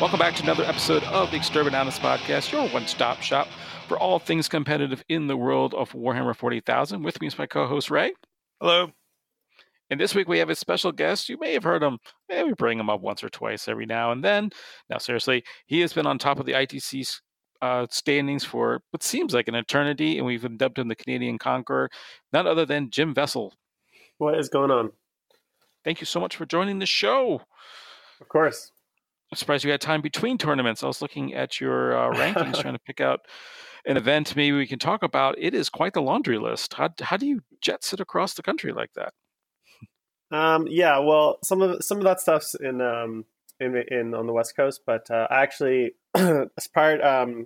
Welcome back to another episode of the Exterminatus Podcast, your one-stop shop for all things competitive in the world of Warhammer 40,000. With me is my co-host, Ray. Hello. And this week we have a special guest. You may have heard him. Maybe we bring him up once or twice every now and then. Now, seriously, he has been on top of the ITC standings for what seems like an eternity, and we've dubbed him the Canadian Conqueror, none other than Jim Vessel. What is going on? Thank you so much for joining the show. Of course. I'm surprised you had time between tournaments. I was looking at your rankings, trying to pick out an event maybe we can talk about. It is quite the laundry list. How do you jet set across the country like that? Yeah, well, some of that stuff's in on the West Coast, but I actually as part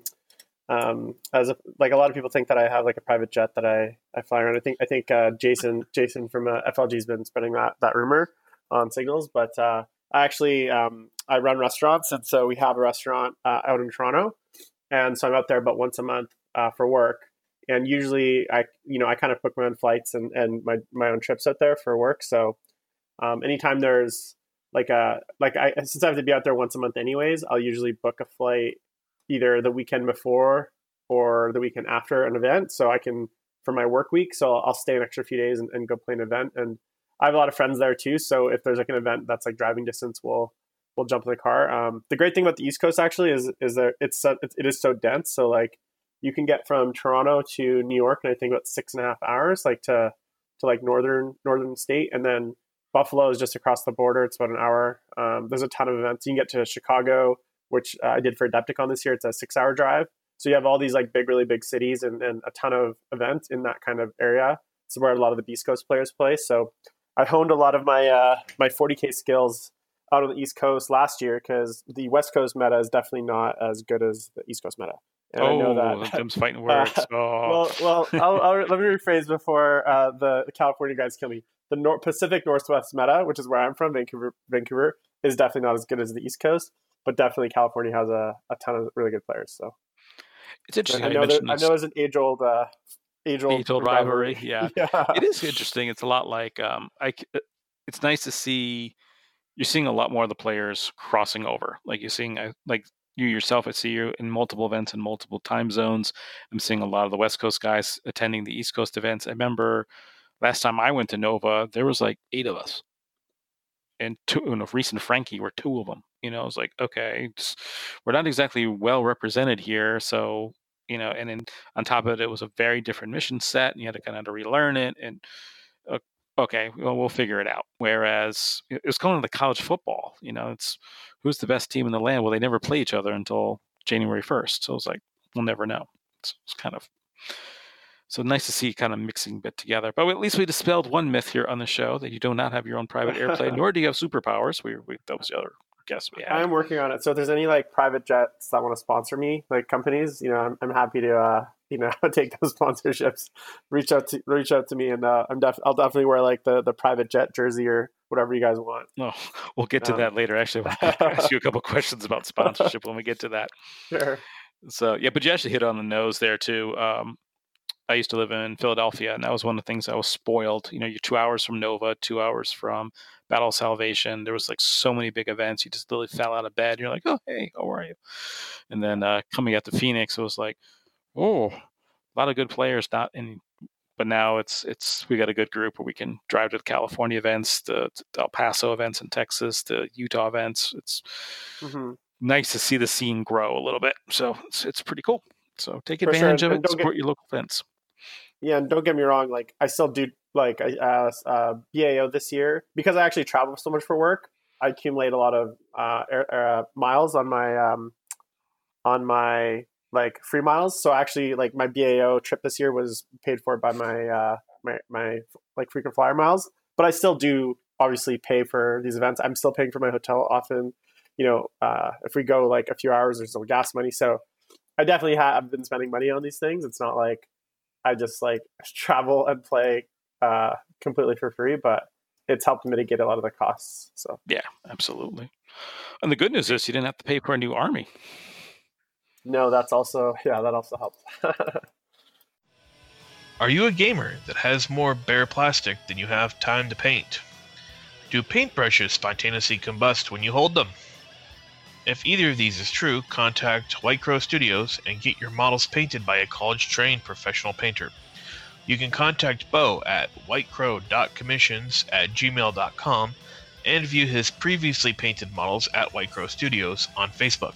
as a lot of people think that I have like a private jet that I fly around. I think Jason from FLG's been spreading that rumor on Signals, but I run restaurants, and so we have a restaurant out in Toronto, and so I'm out there about once a month for work. And usually I kind of book my own flights and my own trips out there for work. So anytime there's since I have to be out there once a month anyways, I'll usually book a flight either the weekend before or the weekend after an event, so I can for my work week. So I'll stay an extra few days and go play an event. And I have a lot of friends there too. So if there's like an event that's like driving distance, we'll jump in the car. The great thing about the East Coast actually is that it is so dense. So like you can get from Toronto to New York in I think about 6.5 hours, like to like northern state, and then Buffalo is just across the border. It's about an hour. There's a ton of events. You can get to Chicago, which I did for Adepticon this year. It's a 6-hour drive. So you have all these like really big cities and a ton of events in that kind of area. It's where a lot of the East Coast players play. So I honed a lot of my 40K skills out on the East Coast last year, because the West Coast meta is definitely not as good as the East Coast meta. And I know that Tim's fighting words. Well, let me rephrase before the California guys kill me. The Pacific Northwest meta, which is where I'm from, Vancouver, is definitely not as good as the East Coast, but definitely California has a ton of really good players. So it's interesting. I know there's an age-old rivalry. Yeah. Yeah, it is interesting. It's a lot like it's nice to see. You're seeing a lot more of the players crossing over. Like you're seeing, like you yourself, I see you in multiple events in multiple time zones. I'm seeing a lot of the West Coast guys attending the East Coast events. I remember last time I went to Nova, there was like 8 of us. And Reese and Frankie were 2 of them. I was like, okay, we're not exactly well represented here. So, and then on top of it, it was a very different mission set, and you had to kind of relearn it. And okay, well, we'll figure it out. Whereas it was going to the college football, it's who's the best team in the land? Well, they never play each other until January 1st. So it's like, we'll never know. It's kind of, so nice to see kind of mixing bit together. But at least we dispelled one myth here on the show, that you do not have your own private airplane, nor do you have superpowers. That was the other guess we had. I'm working on it. So if there's any like private jets that want to sponsor me, like companies, I'm happy to take those sponsorships. Reach out to me, and I'll definitely wear like the private jet jersey or whatever you guys want. No, we'll get to that later. Actually, I'll ask you a couple questions about sponsorship when we get to that. Sure. So yeah, but you actually hit on the nose there too. I used to live in Philadelphia, and that was one of the things I was spoiled. You're 2 hours from Nova, 2 hours from Battle of Salvation. There was like so many big events. You just literally fell out of bed. You're like, oh, hey, how are you? And then coming out to Phoenix, it was like, oh, a lot of good players. But now we got a good group where we can drive to the California events, to El Paso events in Texas, to Utah events. It's nice to see the scene grow a little bit. So it's pretty cool. So take advantage of it. Support your local events. Yeah, and don't get me wrong. Like I still do like BAO this year, because I actually travel so much for work. I accumulate a lot of miles on my like free miles. So actually, like my BAO trip this year was paid for by my my like frequent flyer miles. But I still do obviously pay for these events. I'm still paying for my hotel often. If we go like a few hours, there's no gas money. So I definitely have been spending money on these things. It's not like I just like travel and play completely for free, but it's helped mitigate a lot of the costs. So yeah, absolutely. And the good news is you didn't have to pay for a new army. No, that also helps. Are you a gamer that has more bare plastic than you have time to paint? Do paintbrushes spontaneously combust when you hold them? If either of these is true, contact White Crow Studios and get your models painted by a college-trained professional painter. You can contact Bo at whitecrow.commissions@gmail.com and view his previously painted models at White Crow Studios on Facebook.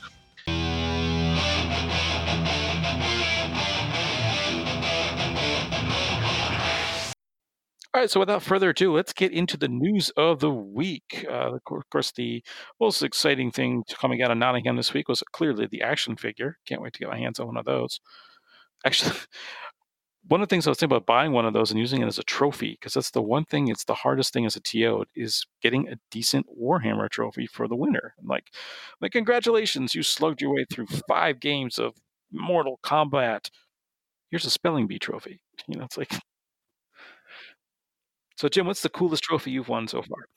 All right, so without further ado, let's get into the news of the week. Of course, the most exciting thing coming out of Nottingham this week was clearly the action figure. Can't wait to get my hands on one of those. Actually, one of the things I was thinking about buying one of those and using it as a trophy, because that's the one thing, it's the hardest thing as a TO, is getting a decent Warhammer trophy for the winner. Like congratulations, you slugged your way through 5 games of Mortal Kombat. Here's a spelling bee trophy. It's like... So, Jim, what's the coolest trophy you've won so far?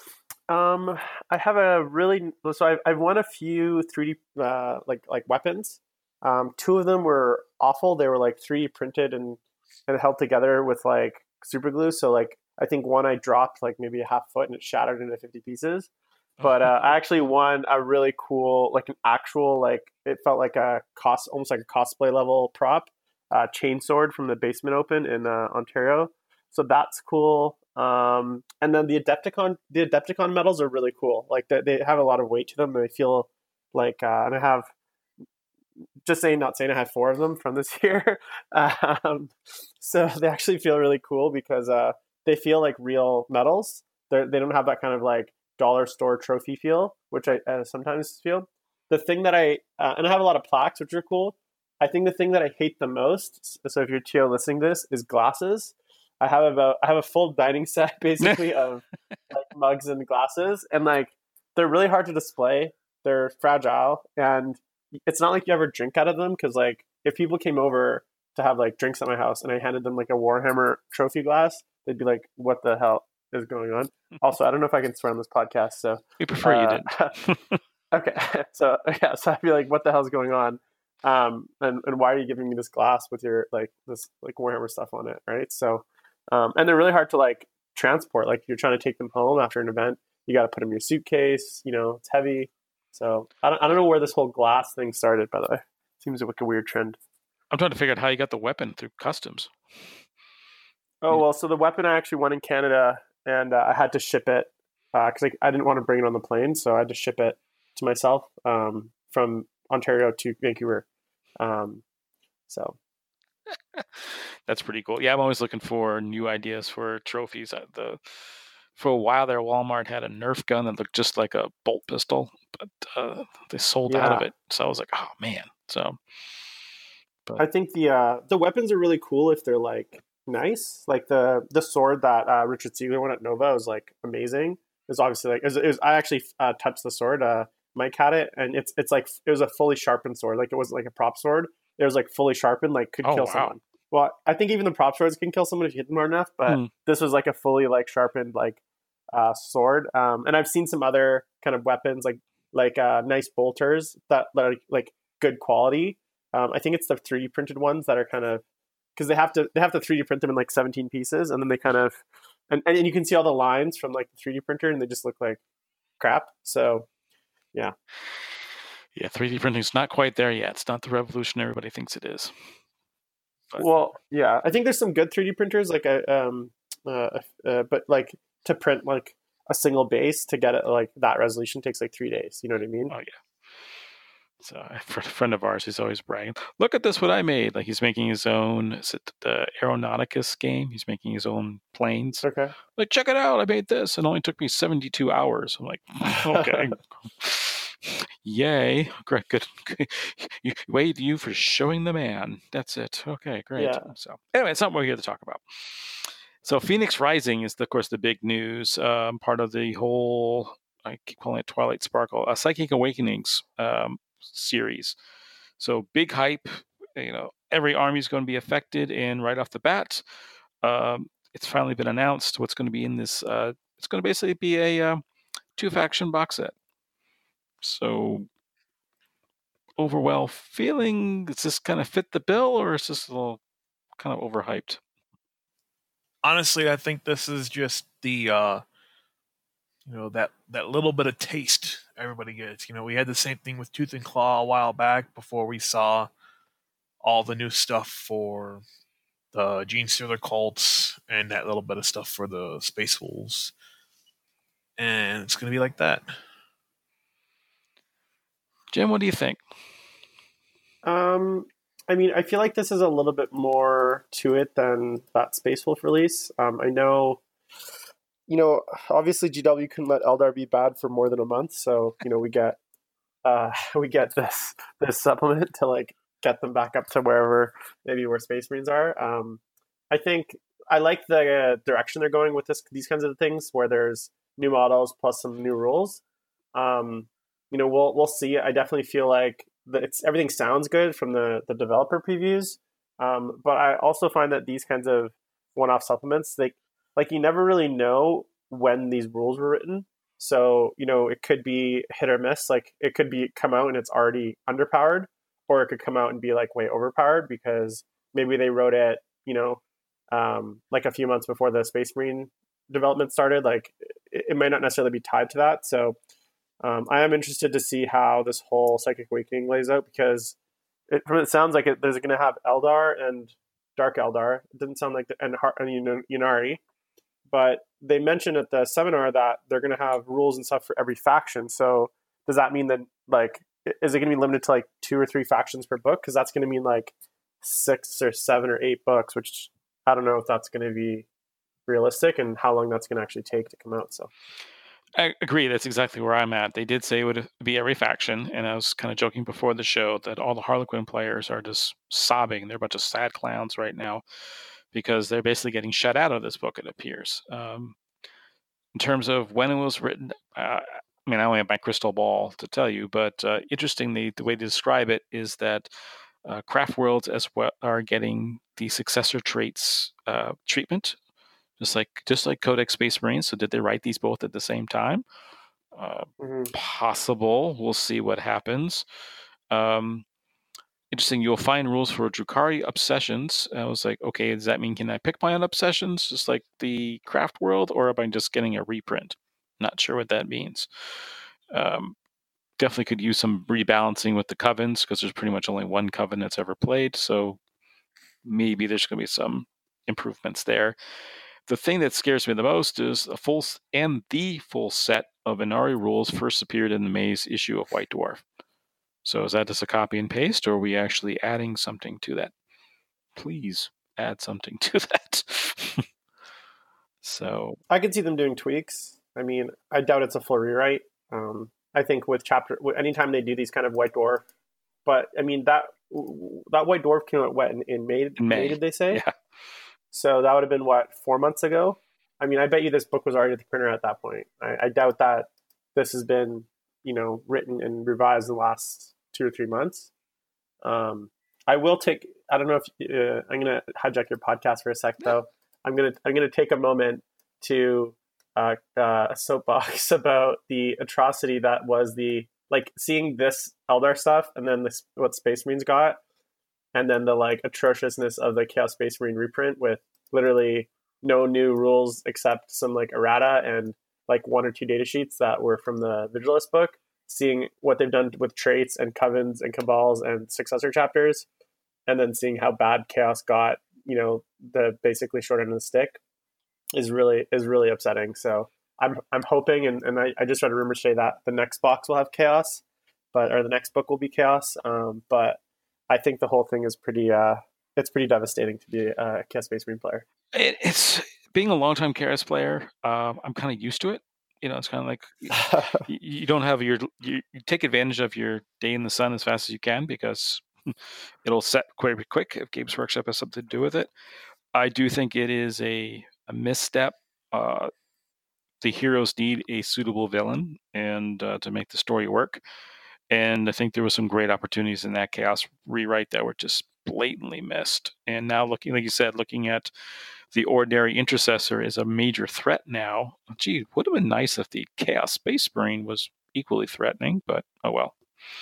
I have I've won a few 3D like weapons. 2 of them were awful. They were like 3D printed and held together with like super glue. So like I think one I dropped like maybe a half foot and it shattered into 50 pieces. But I actually won a really cool, like an actual, like it felt like almost like a cosplay level prop, chainsword from the Basement Open in Ontario. So that's cool. And then the Adepticon medals are really cool. Like they have a lot of weight to them. And they feel like, and I have, not saying I had 4 of them from this year. So they actually feel really cool because they feel like real medals. They don't have that kind of like dollar store trophy feel, which I sometimes feel. The thing that and I have a lot of plaques, which are cool. I think the thing that I hate the most, so if you're TO listening to this, is glasses. I have a full dining set basically of like mugs and glasses, and like they're really hard to display. They're fragile, and it's not like you ever drink out of them, because like if people came over to have like drinks at my house and I handed them like a Warhammer trophy glass, they'd be like, "What the hell is going on?" Also, I don't know if I can swear on this podcast, so we prefer you didn't. Okay, so I'd be like, "What the hell's going on?" And why are you giving me this glass with your this Warhammer stuff on it, right? So. And they're really hard to like transport. Like you're trying to take them home after an event, you got to put them in your suitcase. It's heavy. So I don't know where this whole glass thing started. By the way, seems like a weird trend. I'm trying to figure out how you got the weapon through customs. Oh well, so the weapon I actually won in Canada, and I had to ship it because I didn't want to bring it on the plane, so I had to ship it to myself from Ontario to Vancouver. So. That's pretty cool. Yeah, I'm always looking for new ideas for trophies. For a while there, Walmart had a Nerf gun that looked just like a bolt pistol, but they sold out of it. So I was like, oh man. So, I think the weapons are really cool if they're like nice. Like the sword that Richard Siegler won at Nova was like amazing. It was obviously like it was I actually touched the sword. Mike had it, and it's like it was a fully sharpened sword. Like it wasn't like a prop sword. It was like fully sharpened, like could kill someone. Well, I think even the prop swords can kill someone if you hit them hard enough, but this was like a fully like sharpened like sword. And I've seen some other kind of weapons like nice bolters that are like good quality. I think it's the 3D printed ones that are kind of, because they have to 3D print them in like 17 pieces, and then they kind of and you can see all the lines from like the 3D printer, and they just look like crap. So yeah. Yeah, 3D printing is not quite there yet. It's not the revolution everybody thinks it is. But. Well, yeah, I think there's some good 3D printers, like but like to print like a single base to get it like that resolution takes like 3 days. You know what I mean? Oh yeah. So a friend of ours, he's always bragging, "Look at this, what I made!" Like he's making his own. Is it the Aeronauticus game? He's making his own planes. Okay. Like, check it out! I made this. It only took me 72 hours. I'm like, okay. Yay. Great, good. Wait, you for showing the man. That's it. Okay, great. Yeah. So anyway, it's not what we're here to talk about. So Phoenix Rising is, of course, the big news. Part of the whole, I keep calling it Twilight Sparkle, Psychic Awakenings series. So big hype. Every army is going to be affected, and right off the bat, it's finally been announced what's going to be in this. It's going to basically be a 2-faction box set. So, overall feeling, does this kind of fit the bill, or is this a little kind of overhyped? Honestly, I think this is just the, that little bit of taste everybody gets. We had the same thing with Tooth and Claw a while back before we saw all the new stuff for the Gene Stealer cults and that little bit of stuff for the Space Wolves. And it's going to be like that. Jim, what do you think? I mean, I feel like this is a little bit more to it than that Space Wolf release. I know, obviously GW couldn't let Eldar be bad for more than a month, so we get this supplement to like get them back up to wherever maybe where Space Marines are. I think I like the direction they're going with these kinds of things where there's new models plus some new rules. We'll see. I definitely feel like everything sounds good from the developer previews, but I also find that these kinds of one-off supplements, you never really know when these rules were written. So it could be hit or miss. Like it could be come out and it's already underpowered, or it could come out and be like way overpowered because maybe they wrote it like a few months before the Space Marine development started. Like it might not necessarily be tied to that. So I am interested to see how this whole Psychic Awakening lays out because it sounds like there's going to have Eldar and Dark Eldar. It didn't sound like and Ynnari, but they mentioned at the seminar that they're going to have rules and stuff for every faction. So does that mean that is it going to be limited to like 2 or 3 factions per book? Because that's going to mean like 6 or 7 or 8 books, which I don't know if that's going to be realistic and how long that's going to actually take to come out. So I agree. That's exactly where I'm at. They did say it would be every faction, and I was kind of joking before the show that all the Harlequin players are just sobbing. They're a bunch of sad clowns right now because they're basically getting shut out of this book, it appears. In terms of when it was written, I only have my crystal ball to tell you, but interestingly, the way to describe it is that craft worlds as well are getting the successor traits treatment. Just like Codex Space Marines. So did they write these both at the same time? Possible. We'll see what happens. Interesting. You'll find rules for Drukhari obsessions. I was like, okay, does that mean can I pick my own obsessions just like the craft world, or am I just getting a reprint? Not sure what that means. Definitely could use some rebalancing with the covens because there's pretty much only one coven that's ever played. So maybe there's going to be some improvements there. The thing that scares me the most is the full set of Ynnari rules first appeared in the May's issue of White Dwarf. So is that just a copy and paste, or are we actually adding something to that? Please add something to that. So I can see them doing tweaks. I mean, I doubt it's a full rewrite. I think anytime they do these kind of White Dwarf, but I mean that White Dwarf came out in May? May did they say? Yeah. So that would have been 4 months ago? I mean, I bet you this book was already at the printer at that point. I doubt that this has been, written and revised in the last 2 or 3 months. I don't know if I'm going to hijack your podcast for a sec though. I'm going to take a moment to a soapbox about the atrocity that was seeing this Eldar stuff and then what Space Marines got. And then the atrociousness of the Chaos Space Marine reprint with literally no new rules except some errata and 1 or 2 data sheets that were from the Vigilist book. Seeing what they've done with traits and covens and cabals and successor chapters, and then seeing how bad Chaos got, the basically short end of the stick, is really upsetting. So I'm hoping, and I just read a rumor today that the next box will have Chaos, or the next book will be Chaos, but I think the whole thing is pretty devastating to be a Chaos Space Marine player. It's being a longtime Chaos player. I'm kind of used to it. It's kind of like you don't have you take advantage of your day in the sun as fast as you can because it'll set quite quick if Games Workshop has something to do with it. I do think it is a misstep. The heroes need a suitable villain and to make the story work. And I think there were some great opportunities in that Chaos rewrite that were just blatantly missed. And now looking at the ordinary intercessor is a major threat now. Gee, would have been nice if the Chaos Space Marine was equally threatening, but oh well.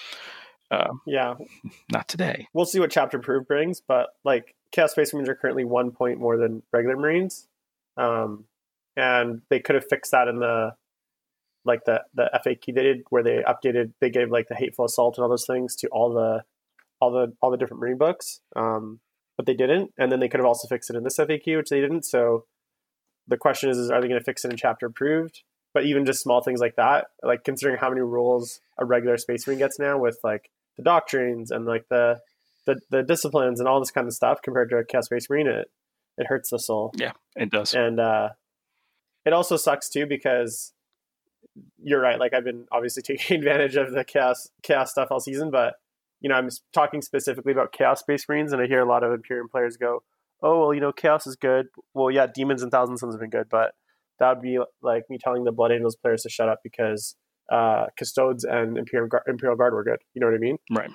Yeah. Not today. We'll see what Chapter Proof brings, but Chaos Space Marines are currently 1 point more than regular Marines. And they could have fixed that in the like the FAQ they did, where they gave like the hateful assault and all those things to all the different Marine books, but they didn't. And then they could have also fixed it in this FAQ, which they didn't. So the question is are they going to fix it in chapter approved? But even just small things like that, like considering how many rules a regular Space Marine gets now with like the doctrines and like the disciplines and all this kind of stuff compared to a Chaos Space Marine, it hurts the soul. Yeah, it does. And it also sucks too, because you're right. Like I've been obviously taking advantage of the chaos stuff all season, but I'm talking specifically about Chaos Space Marines, and I hear a lot of Imperium players go, "Oh, well, Chaos is good." Well, yeah, Demons and Thousand Sons have been good, but that would be like me telling the Blood Angels players to shut up because Custodes and Imperial Guard were good. You know what I mean? Right.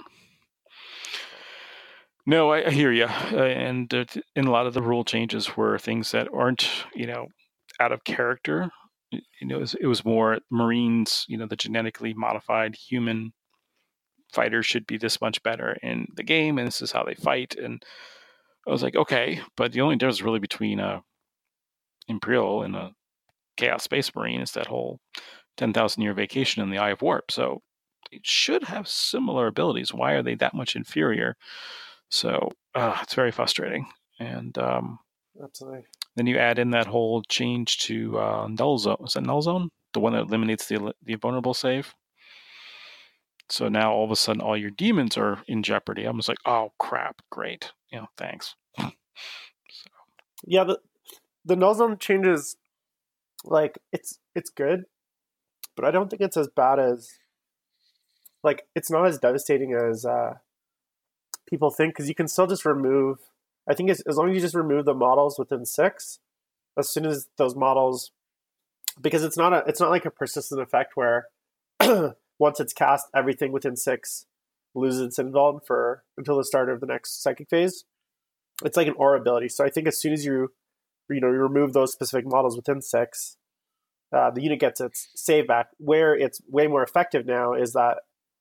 No, I hear you. And in a lot of the rule changes were things that aren't, out of character. It was more Marines, the genetically modified human fighters should be this much better in the game, and this is how they fight. And I was like, okay, but the only difference really between a Imperial and a Chaos Space Marine is that whole 10,000 year vacation in the Eye of Warp. So it should have similar abilities. Why are they that much inferior? So it's very frustrating. And absolutely. Then you add in that whole change to Null Zone. Is that Null Zone? The one that eliminates the vulnerable save? So now all of a sudden all your demons are in jeopardy. I'm just like, oh crap, great. Thanks. So. Yeah, the Null Zone changes, like it's good, but I don't think it's as bad as, like, it's not as devastating as people think, because you can still just remove, I think as long as you just remove the models within 6, as soon as those models, because it's not like a persistent effect where once it's cast, everything within 6 loses its invuln until the start of the next psychic phase. It's like an aura ability. So I think as soon as you remove those specific models within 6, the unit gets its save back. Where it's way more effective now is that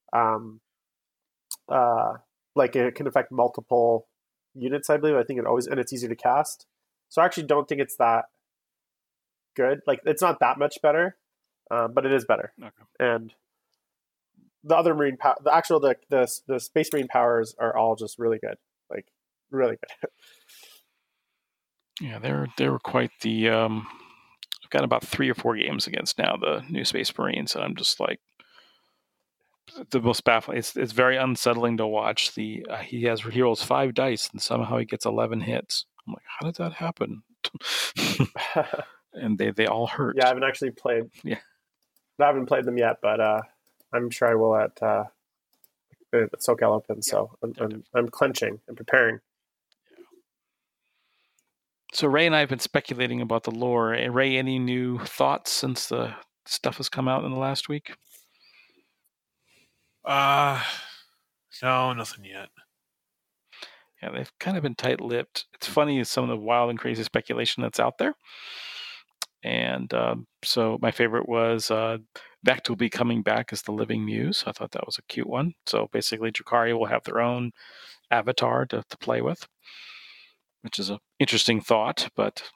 like it can affect multiple units, I believe. I think and it's easier to cast. So I actually don't think it's that good. Like it's not that much better, but it is better. Okay. And the other Marine the Space Marine powers are all just really good, like really good. Yeah, they were quite the. I've got about 3 or 4 games against now the new Space Marines, and I'm just like the most baffling. It's very unsettling to watch. He rolls 5 dice and somehow he gets 11 hits. I'm like, how did that happen? And they all hurt. Yeah, I haven't actually played. Yeah, I haven't played them yet, but I'm sure I will at SoCal Open. So I'm clenching and preparing. So Ray and I have been speculating about the lore. Ray, any new thoughts since the stuff has come out in the last week? No, nothing yet. Yeah, they've kind of been tight-lipped. It's funny some of the wild and crazy speculation that's out there. And so my favorite was Vect will be coming back as the Living Muse. I thought that was a cute one. So basically, Drukhari will have their own avatar to play with, which is an interesting thought.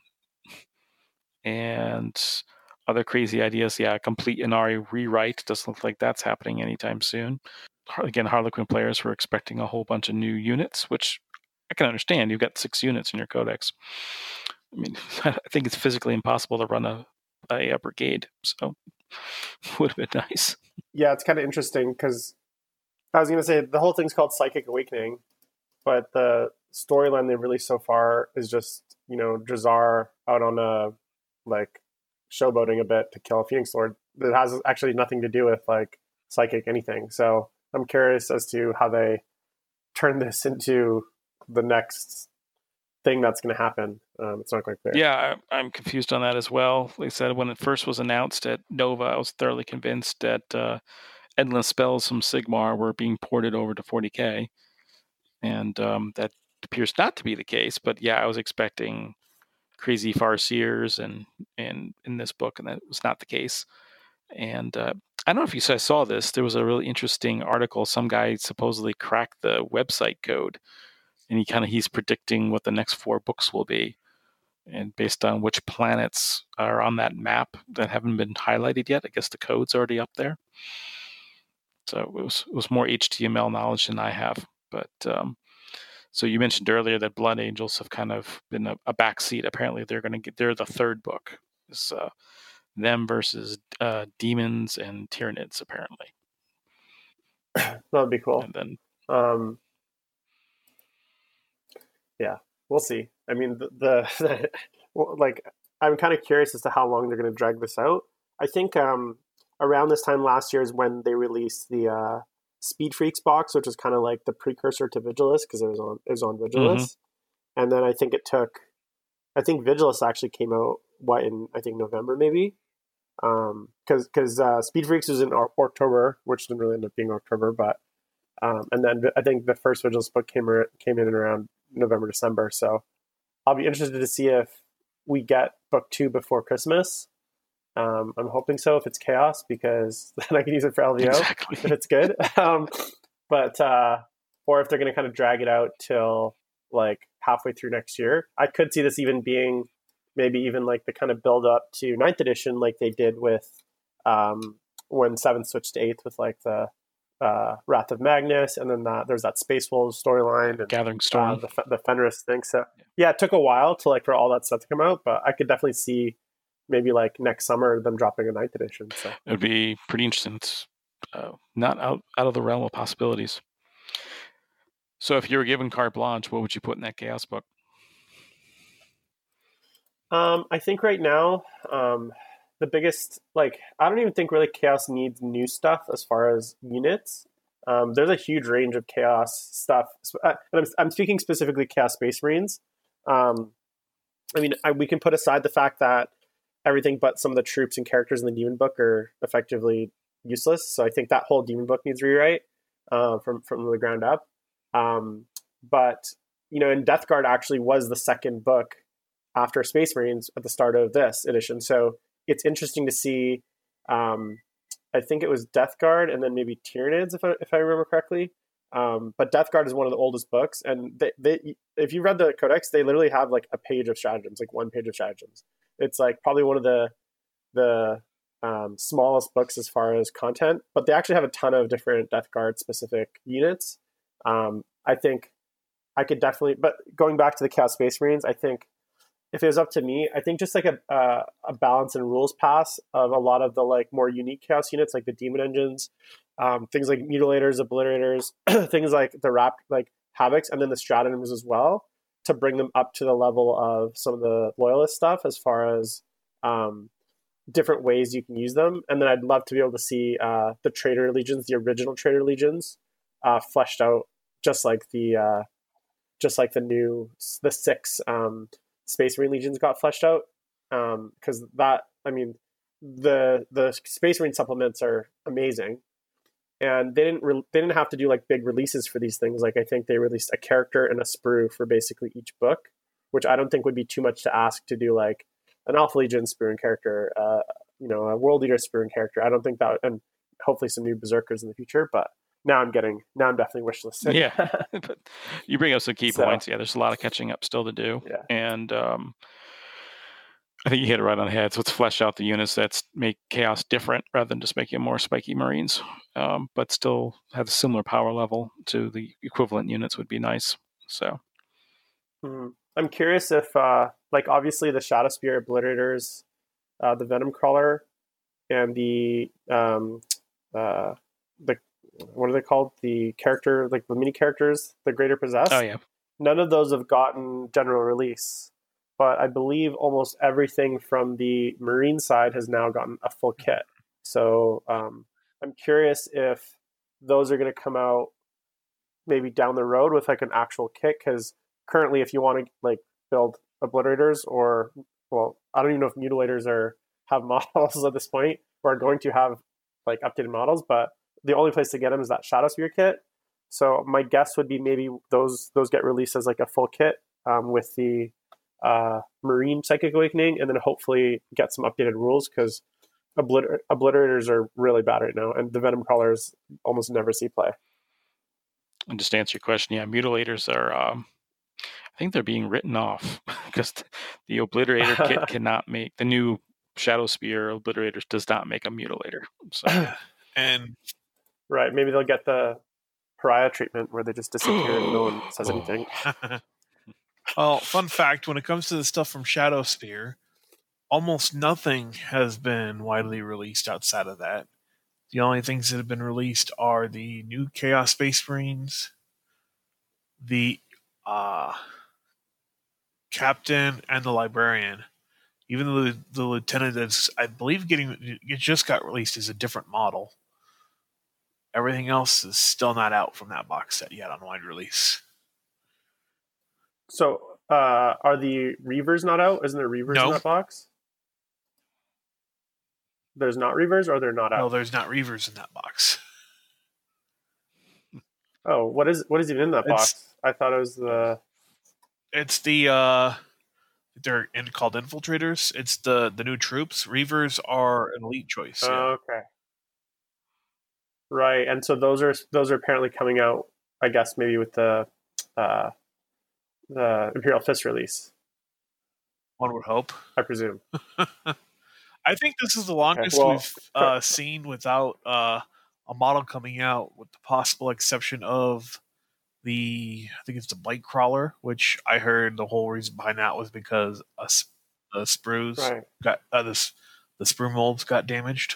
And other crazy ideas, yeah, a complete Inari rewrite. Doesn't look like that's happening anytime soon. Again, Harlequin players were expecting a whole bunch of new units, which I can understand. You've got 6 units in your codex. I mean, I think it's physically impossible to run a brigade, so would have been nice. Yeah, it's kind of interesting because I was going to say the whole thing's called Psychic Awakening, but the storyline they've released so far is just Drazar out on a showboating a bit to kill a Phoenix Lord. That has actually nothing to do with psychic anything. So I'm curious as to how they turn this into the next thing that's going to happen. It's not quite clear. Yeah, I'm confused on that as well. Like I said, when it first was announced at Nova, I was thoroughly convinced that endless spells from Sigmar were being ported over to 40k, and that appears not to be the case. But yeah, I was expecting crazy Farseers and in this book, and that was not the case. And I don't know if you saw this. There was a really interesting article. Some guy supposedly cracked the website code, and he's predicting what the next 4 books will be. and based on which planets are on that map that haven't been highlighted yet, I guess the code's already up there. So it was more HTML knowledge than I have. But so you mentioned earlier that Blood Angels have kind of been a backseat. Apparently, they're the third book. It's them versus demons and Tyranids, apparently. That would be cool. And then, yeah, we'll see. I mean, like, I'm kind of curious as to how long they're going to drag this out. I think around this time last year is when they released the Speed Freaks box, which was kind of like the precursor to Vigilus because it was on Vigilus, and then I think Vigilus actually came out in November maybe, because Speed Freaks was in October, which didn't really end up being October, but and then I think the first Vigilus book came in around November, December. So I'll be interested to see if we get book 2 before Christmas. I'm hoping so if it's Chaos, because then I can use it for LVO if it's good. But or if they're going to kind of drag it out till like halfway through next year. I could see this even being maybe even like the kind of build up to 9th edition, like they did with when 7th switched to 8th with like the Wrath of Magnus, and then there's that Space Wolves storyline and Gathering Storm, the Fenris thing. So yeah, it took a while to like for all that stuff to come out, but I could definitely see maybe like next summer them dropping a 9th edition. So it would be pretty interesting. It's not out of the realm of possibilities. So if you were given carte blanche, what would you put in that Chaos book? I think right now, the biggest, like, I don't even think really Chaos needs new stuff as far as units. There's a huge range of Chaos stuff. And I'm speaking specifically Chaos Space Marines. I mean, we can put aside the fact that everything but some of the troops and characters in the Demon book are effectively useless. So I think that whole Demon book needs rewrite from the ground up. But, and Death Guard actually was the second book after Space Marines at the start of this edition. So it's interesting to see, I think it was Death Guard and then maybe Tyranids, if I remember correctly. But Death Guard is one of the oldest books. And they if you read the Codex, they literally have like a page of stratagems, like one page of stratagems. It's like probably one of the smallest books as far as content, but they actually have a ton of different Death Guard specific units. I think I could definitely, but going back to the Chaos Space Marines, I think if it was up to me, I think just like a balance and rules pass of a lot of the like more unique Chaos units, like the Demon Engines, things like Mutilators, Obliterators, things like the like Havocs, and then the Stratagems as well, to bring them up to the level of some of the Loyalist stuff as far as different ways you can use them. And then I'd love to be able to see the Traitor Legions, the original Traitor Legions, fleshed out just like the 6 Space Marine Legions got fleshed out. Because the Space Marine supplements are amazing. And they didn't have to do like big releases for these things. Like I think they released a character and a sprue for basically each book, which I don't think would be too much to ask to do like an Alpha Legion sprue and character, a World Eater sprue and character. I don't think that, and hopefully some new Berserkers in the future. But now I'm definitely wish listed. Yeah, but you bring up some key points. Yeah, there's a lot of catching up still to do. Yeah. And I think you hit it right on the head. So let's flesh out the units that make Chaos different rather than just making more spiky Marines, but still have a similar power level to the equivalent units would be nice. So I'm curious if, like, obviously the Shadow Spear Obliterators, the Venom Crawler, and the what are they called? The character, like the mini characters, the Greater Possessed. Oh yeah. None of those have gotten general release. But I believe almost everything from the Marine side has now gotten a full kit. So I'm curious if those are going to come out maybe down the road with like an actual kit. Because currently, if you want to like build Obliterators, or I don't even know if Mutilators have models at this point, or are going to have like updated models. But the only place to get them is that Shadow Spear kit. So my guess would be maybe those get released as like a full kit with the Marine Psychic Awakening, and then hopefully get some updated rules, because Obliterators are really bad right now, and the Venom Crawlers almost never see play. And just to answer your question, yeah, Mutilators are, I think they're being written off because the Obliterator kit cannot make the new Shadow Spear Obliterators does not make a Mutilator. So And right, maybe they'll get the Pariah treatment where they just disappear and no one says anything. well, fun fact: when it comes to the stuff from Shadow Spear, almost nothing has been widely released outside of that. The only things that have been released are the new Chaos Space Marines, the Captain, and the Librarian. Even though the Lieutenant is, I believe, it just got released as a different model. Everything else is still not out from that box set yet on wide release. So, are the Reavers not out? Isn't there Reavers in that box? There's not Reavers, or they're not out? No, there's not Reavers in that box. Oh, what is even in that box? I thought it was the... It's the... they're called Infiltrators. It's the new troops. Reavers are an elite choice. Yeah. Okay. Right, and so those are apparently coming out, I guess, maybe with the Imperial Fist release. One would hope. I presume. I think this is the longest we've seen without a model coming out, with the possible exception of I think it's the Blight Crawler, which I heard the whole reason behind that was because the sprues got the sprue molds got damaged.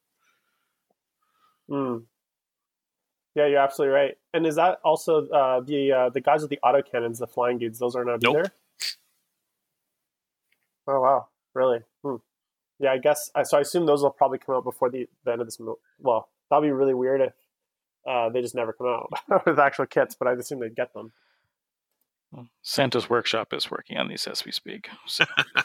Yeah, you're absolutely right. And is that also the guys with the autocannons, the flying dudes? Those are not either. Oh wow, really? Yeah, I guess. So I assume those will probably come out before the end of this. Well, that'll be really weird if they just never come out with actual kits, but I'd assume they'd get them. Well, Santa's Workshop is working on these as we speak. So.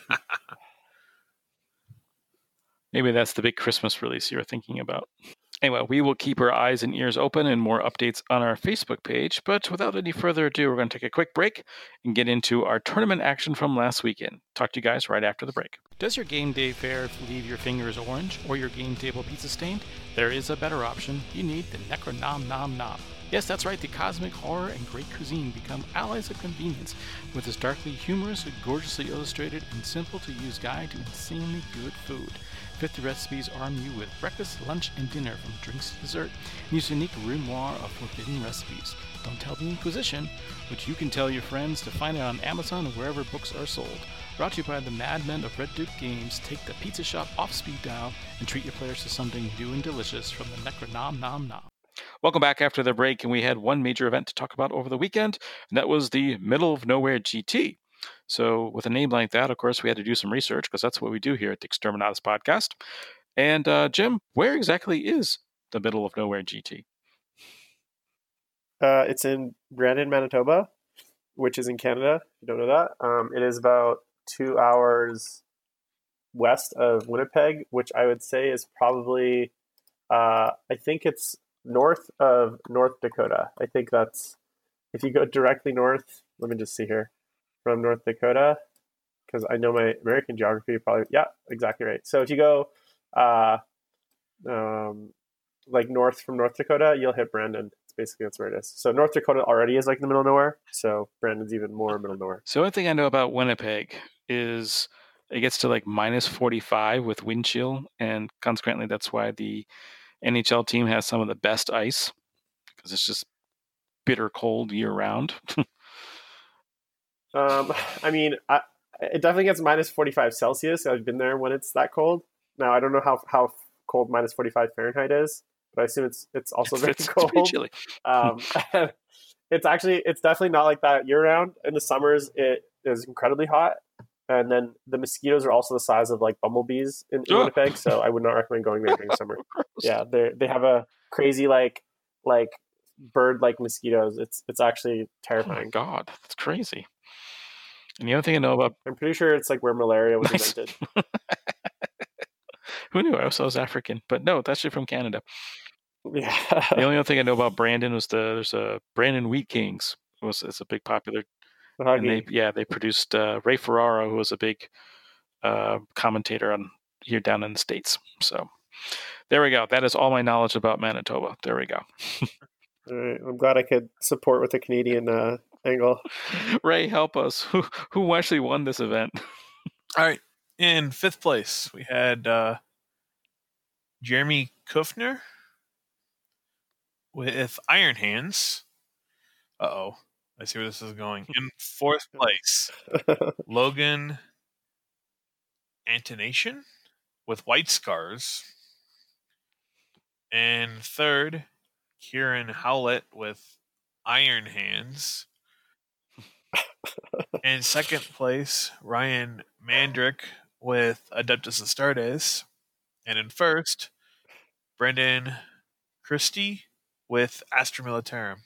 Maybe that's the big Christmas release you were thinking about. Anyway, we will keep our eyes and ears open and more updates on our Facebook page. But without any further ado, we're going to take a quick break and get into our tournament action from last weekend. Talk to you guys right after the break. Does your game day fare leave your fingers orange or your game table pizza stained? There is a better option. You need the Necronom Nom Nom. Yes, that's right, the cosmic horror and great cuisine become allies of convenience with this darkly humorous, gorgeously illustrated, and simple-to-use guide to insanely good food. 50 recipes arm you with breakfast, lunch, and dinner from drinks to dessert, and use unique grimoire of forbidden recipes. Don't tell the Inquisition, which you can tell your friends to find it on Amazon or wherever books are sold. Brought to you by the madmen of Red Duke Games, take the pizza shop off speed dial and treat your players to something new and delicious from the Necronom Nom Nom. Welcome back after the break, and we had one major event to talk about over the weekend, and that was the Middle of Nowhere GT. So with a name like that, of course, we had to do some research because that's what we do here at the Exterminatus podcast. And Jim, where exactly is the Middle of Nowhere GT? It's in Brandon, Manitoba, which is in Canada. If you don't know that. It is about 2 hours west of Winnipeg, which I would say is probably, I think it's north of North Dakota. I think that's, if you go directly north, let me just see here, from North Dakota, because I know my American geography probably, yeah, exactly right. So if you go like north from North Dakota, you'll hit Brandon. Basically, that's where it is. So North Dakota already is like in the middle of nowhere. So Brandon's even more middle of nowhere. So one thing I know about Winnipeg is it gets to like minus 45 with wind chill, and consequently, that's why the NHL team has some of the best ice because it's just bitter cold year round. I mean, it definitely gets minus 45 Celsius. I've been there when it's that cold. Now I don't know how cold minus 45 Fahrenheit is, but I assume it's also very cold. It's pretty chilly. It's definitely not like that year round. In the summers, it is incredibly hot, and then the mosquitoes are also the size of like bumblebees in Winnipeg. So I would not recommend going there during summer. Yeah, they have a crazy like bird like mosquitoes. It's actually terrifying. Oh my God, that's crazy. And the other thing I know about... I'm pretty sure it's like where malaria was invented. Who knew? I was African. But no, it's actually from Canada. Yeah. The only other thing I know about Brandon was there's a Brandon Wheat Kings. It's a big popular... And they produced Ray Ferraro, who was a big commentator on here down in the States. So there we go. That is all my knowledge about Manitoba. There we go. All right. I'm glad I could support with a Canadian angle. Ray, help us. Who actually won this event? All right. In 5th place, we had Jeremy Kufner with Iron Hands. Uh-oh. I see where this is going. In 4th place, Logan Antonation with White Scars. And 3rd, Kieran Howlett with Iron Hands. In 2nd place, Ryan Mandrick with Adeptus Astartes. And in 1st, Brendan Christie with Astra Militarum.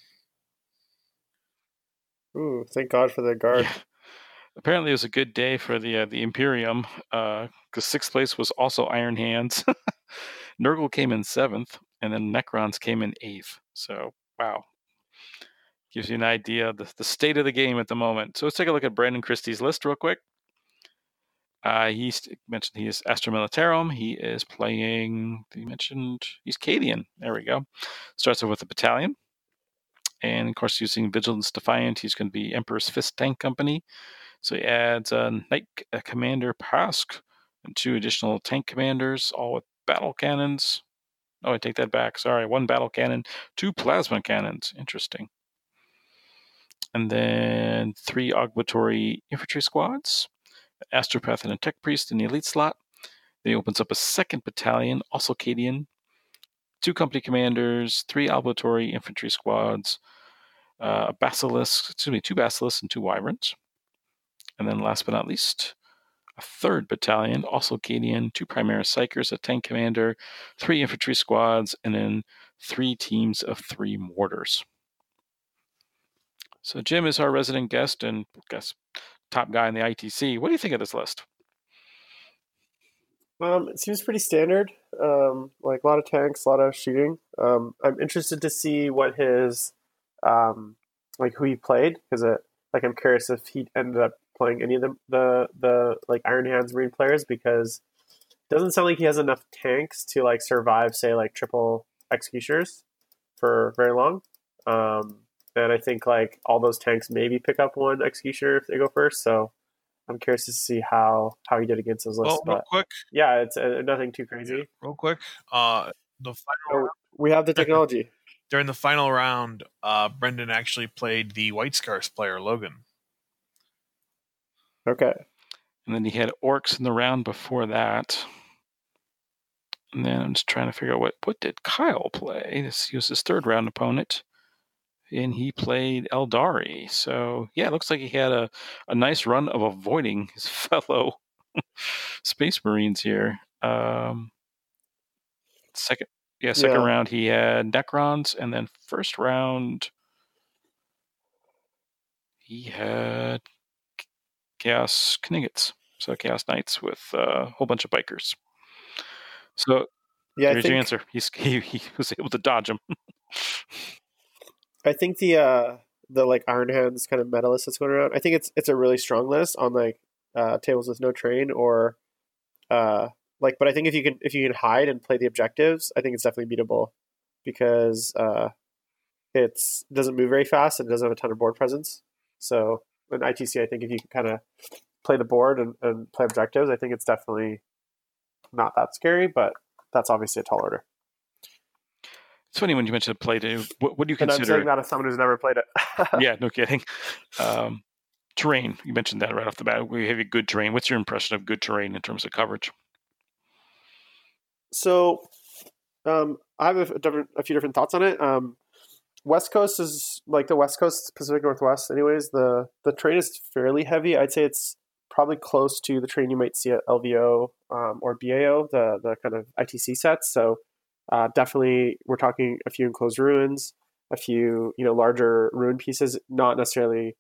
Ooh, thank God for the guard. Yeah. Apparently, it was a good day for the Imperium, because 6th place was also Iron Hands. Nurgle came in 7th, and then Necrons came in 8th. So, wow. Gives you an idea of the state of the game at the moment. So let's take a look at Brandon Christie's list real quick. He mentioned he is Astra Militarum. He is playing, he mentioned, he's Cadian. There we go. Starts off with a battalion. And, of course, using Vigilance Defiant, he's going to be Emperor's Fist Tank Company. So he adds Knight Commander Pask and 2 additional tank commanders, all with battle cannons. Oh, I take that back. Sorry, 1 battle cannon, 2 plasma cannons. Interesting. And then 3 augmentory infantry squads, Astropath and a Tech Priest in the elite slot. Then he opens up a 2nd battalion, also Cadian, 2 company commanders, 3 augmentory infantry squads, 2 basilisks and 2 wyverns. And then last but not least, a 3rd battalion, also Cadian, 2 Primaris Psykers, a tank commander, 3 infantry squads, and then 3 teams of 3 mortars. So Jim is our resident guest and top guy in the ITC. What do you think of this list? It seems pretty standard. Like a lot of tanks, a lot of shooting. I'm interested to see what his, like who he played, because I'm curious if he ended up playing any of the like Iron Hands Marine players, because it doesn't sound like he has enough tanks to like survive, say, like triple executioners for very long. And I think like all those tanks maybe pick up 1 executioner if they go first. So I'm curious to see how he did against those lists. Well, real quick. Yeah, it's nothing too crazy. Real quick. The final round, we have the technology. During the final round, Brendan actually played the White Scars player, Logan. Okay. And then he had orcs in the round before that. And then I'm just trying to figure out what did Kyle play. He was his 3rd round opponent. And he played Eldari. So, yeah, it looks like he had a nice run of avoiding his fellow Space Marines here. Second round he had Necrons, and then 1st round he had Chaos Knights. So Chaos Knights with a whole bunch of bikers. So there's your answer. He was able to dodge them. I think the like Iron Hands kind of meta list that's going around, I think it's a really strong list on like tables with no terrain or but I think if you can hide and play the objectives, I think it's definitely beatable, because it doesn't move very fast and it doesn't have a ton of board presence. So in ITC, I think if you can kind of play the board and play objectives, I think it's definitely not that scary, but that's obviously a tall order. It's funny when you mentioned play to. What do you consider? And I'm saying that as someone who's never played it. Yeah, no kidding. Terrain. You mentioned that right off the bat. We have a good terrain. What's your impression of good terrain in terms of coverage? So, I have a few different thoughts on it. West Coast is like the West Coast, Pacific Northwest. Anyways, the terrain is fairly heavy. I'd say it's probably close to the terrain you might see at LVO or BAO, the kind of ITC sets. So. Definitely, we're talking a few enclosed ruins, a few larger ruin pieces, not necessarily,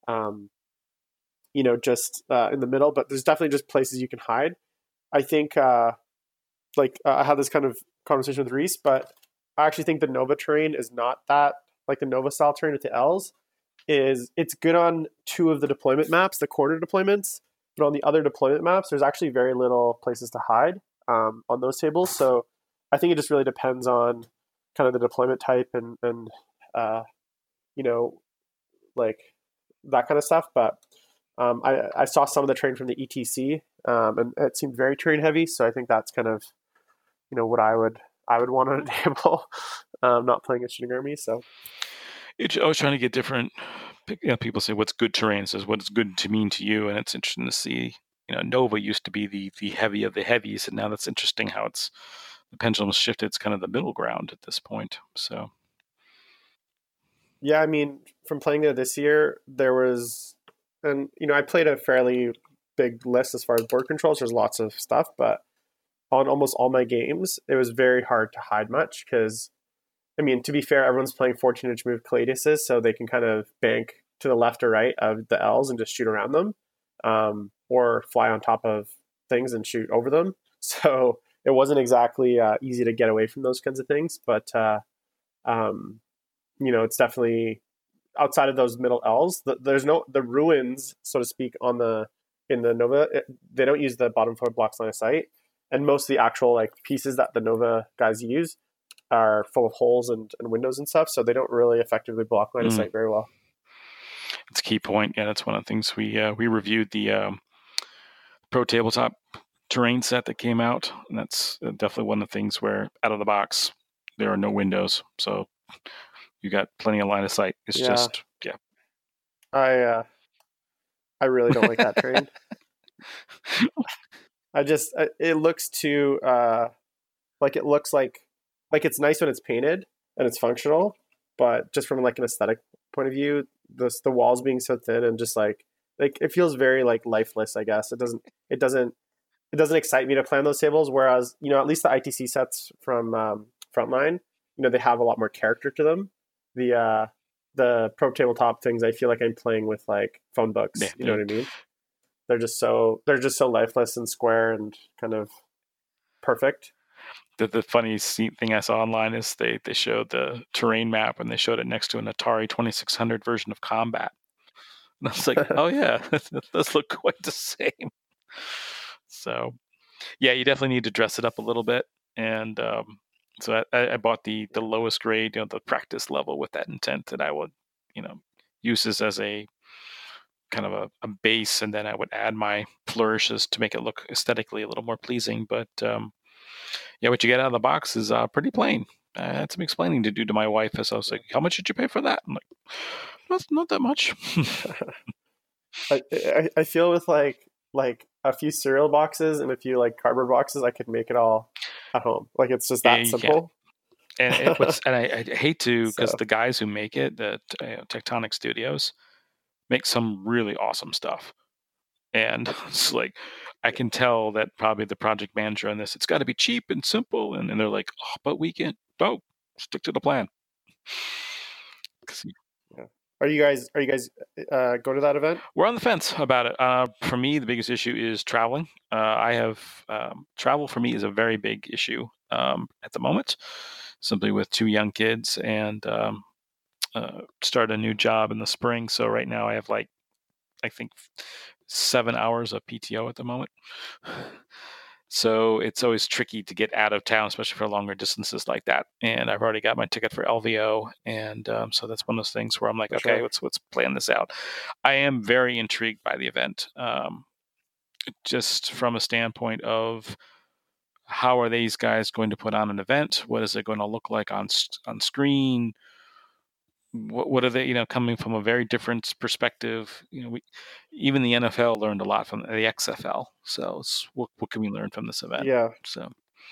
just in the middle, but there's definitely just places you can hide. I think, I had this kind of conversation with Reese, but I actually think the Nova terrain is not that like the Nova style terrain with the L's. It's good on 2 of the deployment maps, the corner deployments, but on the other deployment maps, there's actually very little places to hide on those tables. So. I think it just really depends on kind of the deployment type and like that kind of stuff. But I saw some of the terrain from the ETC, and it seemed very terrain heavy. So I think that's kind of what I would want on a table. Not playing a shooting army, so I was trying to get different. People say what's good terrain, says what's good to mean to you, and it's interesting to see. Nova used to be the heavy of the heavies, and now that's interesting how the pendulum's shifted. It's kind of the middle ground at this point. So yeah, I mean, from playing it this year, there was, and I played a fairly big list as far as board controls. There's lots of stuff, but on almost all my games, it was very hard to hide much because, I mean, to be fair, everyone's playing 14-inch move Calaidises, so they can kind of bank to the left or right of the L's and just shoot around them, or fly on top of things and shoot over them. So it wasn't exactly easy to get away from those kinds of things, but it's definitely outside of those middle L's. There's the ruins, so to speak, in the Nova. They don't use the bottom 4 blocks line of sight, and most of the actual pieces that the Nova guys use are full of holes and windows and stuff, so they don't really effectively block line of sight very well. It's a key point. Yeah, that's one of the things we reviewed the Pro Tabletop terrain set that came out, and that's definitely one of the things where out of the box there are no windows, so you got plenty of line of sight. It's just I really don't like that terrain. It looks too it looks like it's nice when it's painted and it's functional, but just from an aesthetic point of view, the walls being so thin and just it feels very lifeless, I guess. It doesn't excite me to play on those tables, whereas at least the ITC sets from Frontline, they have a lot more character to them. The Pro Tabletop things, I feel like I'm playing with phone books. Yeah, you know what I mean? They're just so lifeless and square and kind of perfect. The funny thing I saw online is they showed the terrain map and they showed it next to an Atari 2600 version of Combat. And I was like, oh yeah, that does look quite the same. So yeah, you definitely need to dress it up a little bit. And so I bought the lowest grade, the practice level with that intent that I would, use this as a kind of a base, and then I would add my flourishes to make it look aesthetically a little more pleasing. But what you get out of the box is pretty plain. I had some explaining to do to my wife as I was like, how much did you pay for that? I'm like, not that much. I feel with a few cereal boxes and a few cardboard boxes, I could make it all at home. It's just that simple. And I hate to, because the guys who make it, the Tectonic Studios, make some really awesome stuff. And it's I can tell that probably the project manager on this, it's got to be cheap and simple. And they're like, but we can't. No, stick to the plan. Are you guys going to that event? We're on the fence about it. For me, the biggest issue is traveling. I have travel for me is a very big issue at the moment, simply with 2 young kids and start a new job in the spring. So right now I have I think 7 hours of PTO at the moment. So it's always tricky to get out of town, especially for longer distances like that. And I've already got my ticket for LVO. And so that's one of those things where I'm like, okay, let's plan this out. I am very intrigued by the event, just from a standpoint of how are these guys going to put on an event? What is it going to look like on screen? What are they, coming from a very different perspective? Even the NFL learned a lot from the XFL. So what can we learn from this event? Yeah. So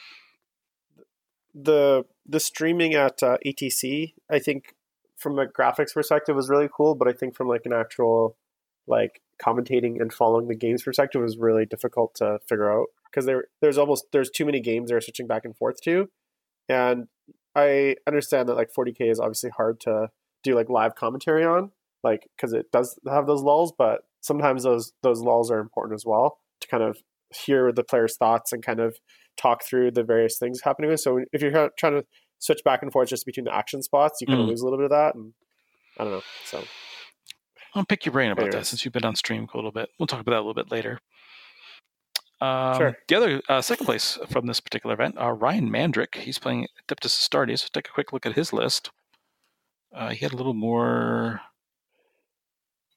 the streaming at ETC, I think from a graphics perspective was really cool, but I think from an actual commentating and following the games perspective was really difficult to figure out, because there's too many games they're switching back and forth to, and I understand that 40K is obviously hard to do live commentary on, because it does have those lulls, but sometimes those lulls are important as well to kind of hear the player's thoughts and kind of talk through the various things happening. So if you're trying to switch back and forth just between the action spots, you kind of lose a little bit of that, and I don't know. So I'll pick your brain about that since you've been on stream a little bit. We'll talk about that a little bit later. Sure. The other second place from this particular event, Ryan Mandrick. He's playing Adeptus Astartes. So take a quick look at his list. He had a little more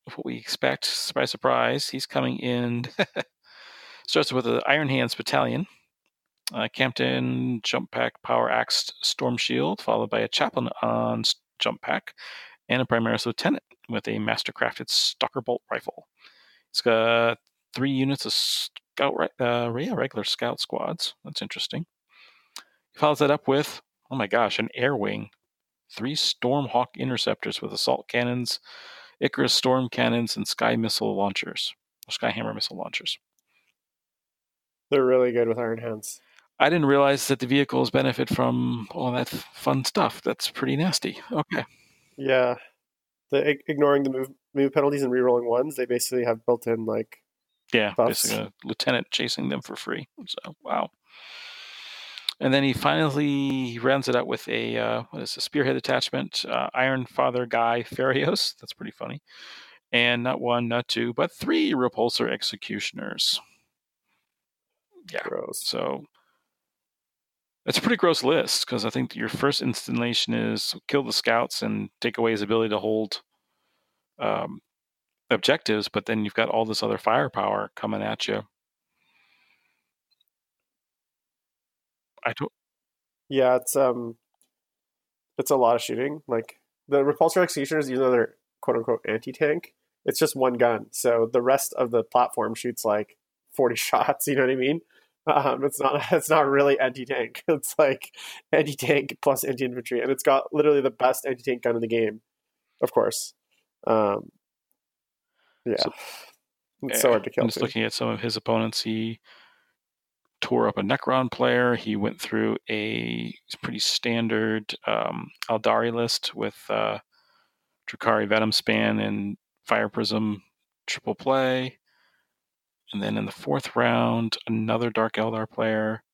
what we expect. Surprise, surprise. He's coming in. Starts with the Iron Hands Battalion. Campton Jump Pack Power Axe Storm Shield, followed by a Chaplain on Jump Pack, and a Primaris Lieutenant with a Mastercrafted Stalker Bolt Rifle. It's got 3 units of scout, regular scout squads. That's interesting. He follows that up with, oh my gosh, an Air Wing. 3 Stormhawk Interceptors with assault cannons, Icarus Storm cannons, and Sky Missile launchers, or Skyhammer missile launchers. They're really good with Iron Hands. I didn't realize that the vehicles benefit from all that fun stuff. That's pretty nasty. Okay. Yeah. Ignoring the move penalties and rerolling ones, they basically have built-in buffs. Basically a lieutenant chasing them for free. So wow. And then he finally rounds it out with a spearhead attachment, Iron Father Guy Farios. That's pretty funny. And not 1, not 2, but 3 Repulsor Executioners. Yeah. Gross. So it's a pretty gross list, because I think your first installation is kill the scouts and take away his ability to hold objectives, but then you've got all this other firepower coming at you. Yeah, it's a lot of shooting. Like the Repulsor Executioners, even though they're quote unquote anti-tank, it's just one gun. So the rest of the platform shoots like 40 shots. You know what I mean? It's not really anti-tank. It's like anti-tank plus anti-infantry, and it's got literally the best anti-tank gun in the game, of course. Yeah, it's so hard to kill. I'm just looking at some of his opponents. He tore up a Necron player. He went through a pretty standard Aldari list with Drukhari Venom Span and Fire Prism triple play. And then in the 4th round, another Dark Eldar player.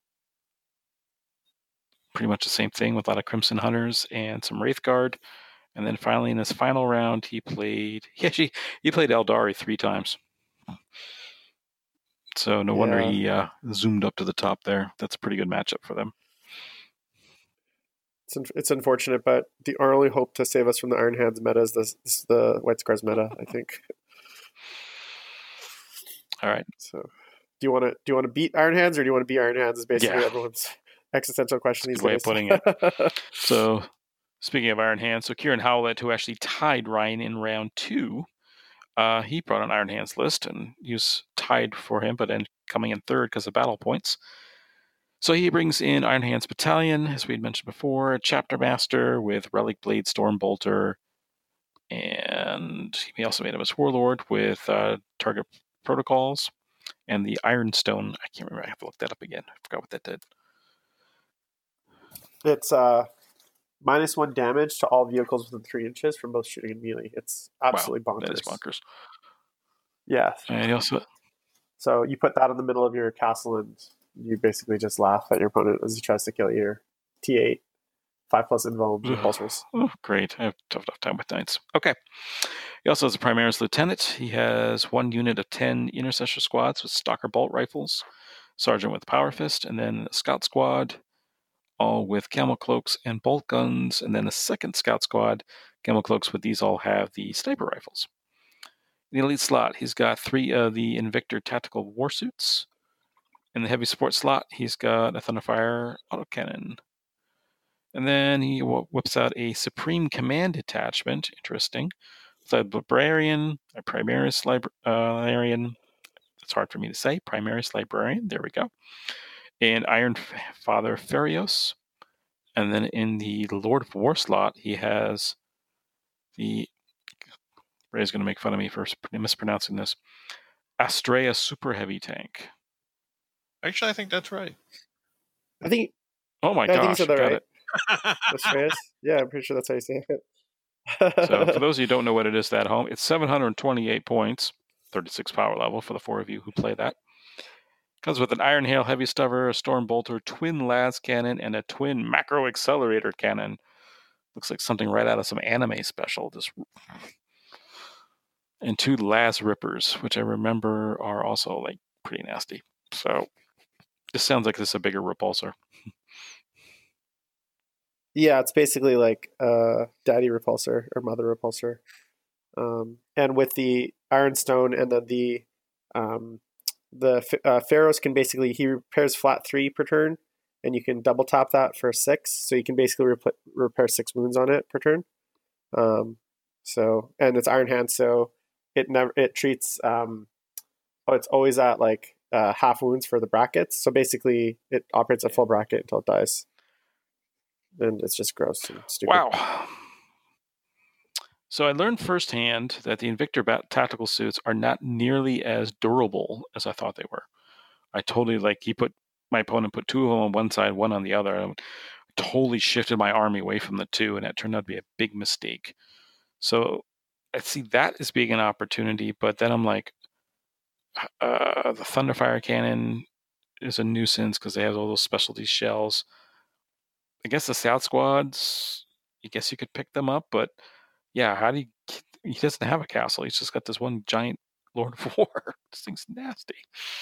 Pretty much the same thing with a lot of Crimson Hunters and some Wraithguard. And then finally in his final round, he played Eldari 3 times. So no wonder he zoomed up to the top there. That's a pretty good matchup for them. It's unfortunate, but our only hope to save us from the Iron Hands meta is the White Scars meta, I think. All right. So, do you want to beat Iron Hands, or do you want to be Iron Hands? Is basically everyone's existential question these days. Way of putting it. So, speaking of Iron Hands, so Kieran Howlett, who actually tied Ryan in round 2, he brought an Iron Hands list, and he was tied for him, but then coming in 3rd because of battle points. So he brings in Iron Hands Battalion, as we had mentioned before, a Chapter Master with Relic Blade Stormbolter, and he also made him his Warlord with Target Protocols, and the Ironstone. I can't remember. I have to look that up again. I forgot what that did. It's -1 damage to all vehicles within 3 inches from both shooting and melee. It's absolutely bonkers. That is bonkers. Yeah. And also, so you put that in the middle of your castle, and you basically just laugh at your opponent as he tries to kill your T8 5+ invuln repulsors. Oh, great. I have a tough time with knights. Okay. He also has a Primaris Lieutenant. He has 1 unit of 10 Intercessor squads with Stalker Bolt rifles, Sergeant with Power Fist, and then a Scout squad, all with Camel Cloaks and Bolt guns, and then a second Scout squad, Camel Cloaks, with these all have the Sniper rifles. In the Elite slot, he's got 3 of the Invictor Tactical Warsuits. In the Heavy Support slot, he's got a Thunderfire Autocannon. And then he whips out a Supreme Command Detachment. Interesting. With a Librarian, a Primaris Librarian. That's hard for me to say. Primaris Librarian. There we go. And Iron Father Farios. And then in the Lord of War slot, he has the... Ray's going to make fun of me for mispronouncing this. Astrea Super Heavy Tank. Actually, I think that's right. I think... Oh my gosh, I think you said that right. It. Yeah, I'm pretty sure that's how you say it. So for those of you who don't know what it is at home, it's 728 points, 36 power level for the 4 of you who play that. Comes with an Iron Hail Heavy Stubber, a Storm Bolter, twin Las Cannon, and a twin Macro Accelerator Cannon. Looks like something right out of some anime special. And 2 Las Rippers, which I remember are also like pretty nasty. So this sounds like this is a bigger repulsor. Yeah, it's basically like Daddy Repulsor or Mother Repulsor. And with the Ironstone and then the Pharaohs can basically, he repairs flat 3 per turn, and you can double tap that for 6, so you can basically repair 6 wounds on it per turn. So, and it's Iron Hand, so it treats it's always at like half wounds for the brackets. So basically, it operates a full bracket until it dies, and it's just gross and stupid. Wow. So I learned firsthand that the Invictor tactical suits are not nearly as durable as I thought they were. I totally my opponent put 2 of them on one side, 1 on the other. I totally shifted my army away from the 2, and it turned out to be a big mistake. So I see that as being an opportunity, but then I'm like, the Thunderfire Cannon is a nuisance because they have all those specialty shells. I guess the South Squads, I guess you could pick them up, but yeah, he doesn't have a castle. He's just got this one giant Lord of War. This thing's nasty.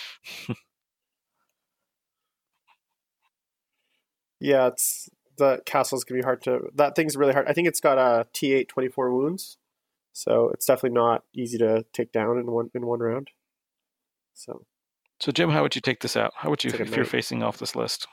Yeah, the castle's gonna be hard to. That thing's really hard. I think it's got a T8 24 wounds, so it's definitely not easy to take down in one round. So Jim, how would you take this out? How would you if you're facing off this list?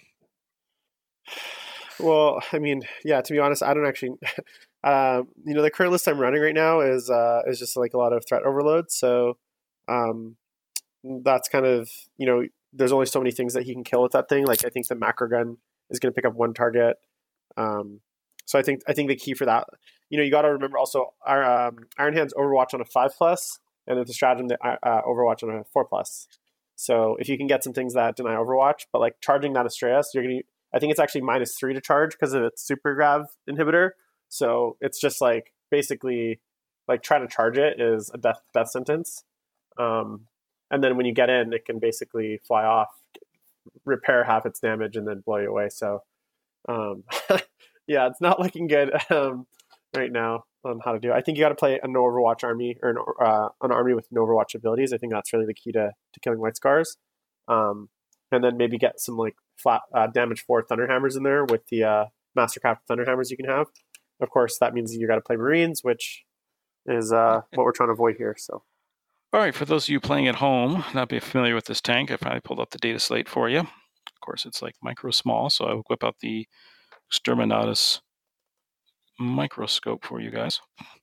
Well, I mean, yeah. To be honest, I don't actually. The current list I'm running right now is just like a lot of threat overload. So, that's kind of there's only so many things that he can kill with that thing. Like I think the macro gun is going to pick up 1 target. So I think the key for that, you got to remember also our Iron Hand's Overwatch on a 5+, and it's a stratagem that Overwatch on a 4+. So if you can get some things that deny Overwatch, but like charging that Astraeus, I think it's actually -3 to charge because of its super grav inhibitor. So it's just like basically like trying to charge it is a death sentence. And then when you get in, it can basically fly off, repair half its damage, and then blow you away. So yeah, it's not looking good right now on how to do it. I think you got to play an Overwatch army or an army with no Overwatch abilities. I think that's really the key to killing White Scars. And then maybe get some like flat damage 4 Thunderhammers in there with the Mastercraft Thunderhammers you can have. Of course, that means you got to play Marines, which is what we're trying to avoid here. So. All right, for those of you playing at home, not be familiar with this tank, I finally pulled up the data slate for you. Of course, it's like micro small, so I will whip out the Exterminatus microscope for you guys.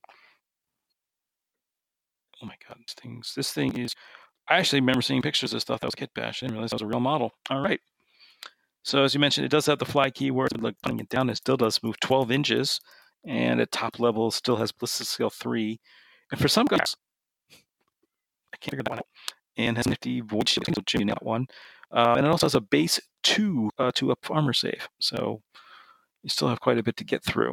Oh my god, this thing is... I actually remember seeing pictures of stuff that was Kit Bash. I didn't realize that was a real model. All right. So as you mentioned, it does have the fly keyword. Like putting it down, it still does move 12 inches, and at top level still has Ballistic Skill 3. And for some guys, I can't figure that one out. And has nifty Void Shield, so Jimmy that one. And it also has a base 2 up armor save. So you still have quite a bit to get through.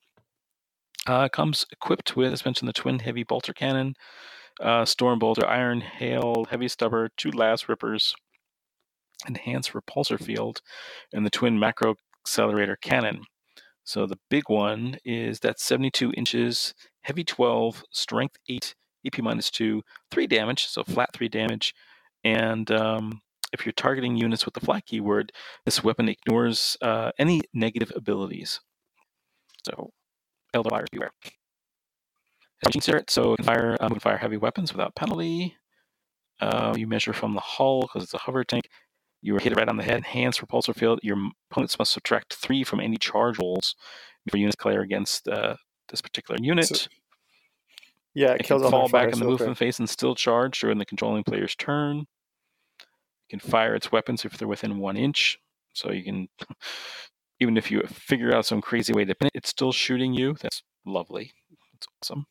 Comes equipped with, as mentioned, the twin heavy bolter cannon, storm bolter, iron hail, heavy stubber, 2 last rippers, enhanced repulsor field, and the twin macro accelerator cannon. So the big one is that 72 inches, heavy 12, strength 8, AP -2, 3 damage, so flat 3 damage. And if you're targeting units with the flat keyword, this weapon ignores any negative abilities. So Elder Fire, beware. So you can fire heavy weapons without penalty. You measure from the hull because it's a hover tank. You are hit right on the head. Enhanced repulsor field. Your opponents must subtract 3 from any charge rolls for units declare against this particular unit. So, yeah, it can fall back in the movement phase and still charge during the controlling player's turn. You can fire its weapons if they're within 1 inch. So you can, even if you figure out some crazy way to pin it, it's still shooting you. That's lovely. That's awesome.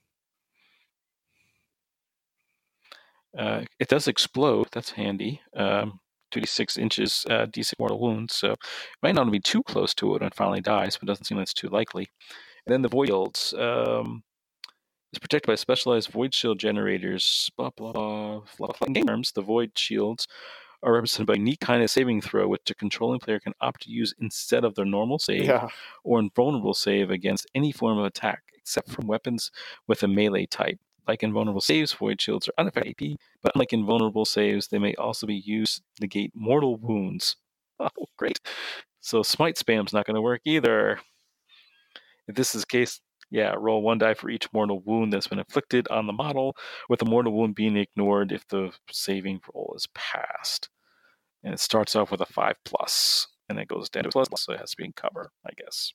It does explode. That's handy. 2d6 inches d6 mortal wounds, so it might not be too close to it when it finally dies, but it doesn't seem like it's too likely. And then the Void Shields is protected by specialized Void Shield generators. Blah, blah, blah. In game terms, the Void Shields are represented by a unique kind of saving throw, which a controlling player can opt to use instead of their normal save or invulnerable save against any form of attack, except from weapons with a melee type. Like invulnerable saves, Void Shields are unaffected AP, but unlike invulnerable saves, they may also be used to negate mortal wounds. Oh, great. So Smite Spam's not going to work either. If this is the case, Yeah, roll 1 die for each mortal wound that's been inflicted on the model, with the mortal wound being ignored if the saving roll is passed. And it starts off with a 5+, and it goes down to plus, so it has to be in cover, I guess.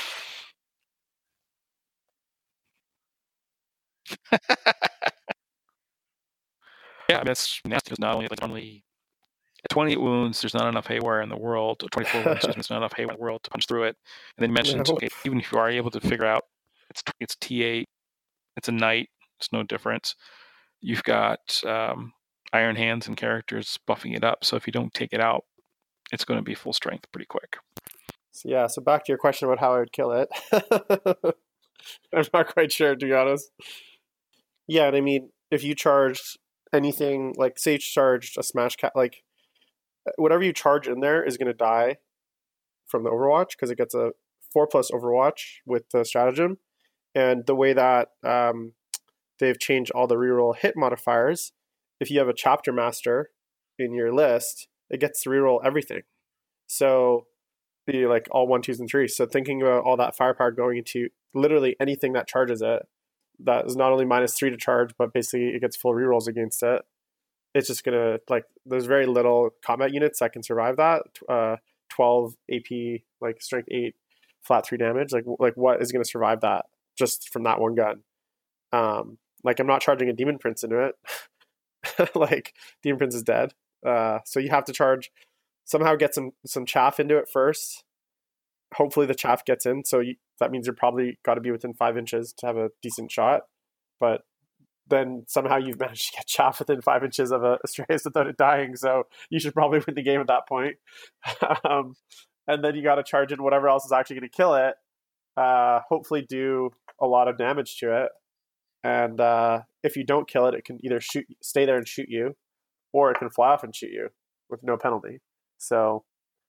Yeah, that's nasty because not only at 28 wounds, there's not enough haywire in the world. 24 wounds, there's not enough haywire in the world to punch through it. And then you mentioned, okay, even if you are able to figure out it's T8, it's a knight, it's no difference. You've got Iron Hands and characters buffing it up. So if you don't take it out, it's going to be full strength pretty quick. So back to your question about how I would kill it. I'm not quite sure, to be honest. Yeah, and I mean, if you charged anything, like say you charged a smash cat, like whatever you charge in there is going to die from the Overwatch because it gets a 4+ Overwatch with the stratagem. And the way that they've changed all the reroll hit modifiers, if you have a chapter master in your list, it gets to reroll everything. So be like all 1, 2s, and 3s. So thinking about all that firepower going into literally anything that charges it, that is not only -3 to charge, but basically it gets full rerolls against it. It's just gonna there's very little combat units that can survive that. 12 AP, like strength 8, flat 3 damage. Like what is gonna survive that just from that one gun? I'm not charging a Demon Prince into it. Like Demon Prince is dead. So you have to somehow get some chaff into it first. Hopefully the chaff gets in. So that means you're probably got to be within 5 inches to have a decent shot. But then somehow you've managed to get chaff within 5 inches of a Astraeus without it dying. So you should probably win the game at that point. And then you got to charge in whatever else is actually going to kill it. Hopefully do a lot of damage to it. And if you don't kill it, it can either stay there and shoot you, or it can fly off and shoot you with no penalty. So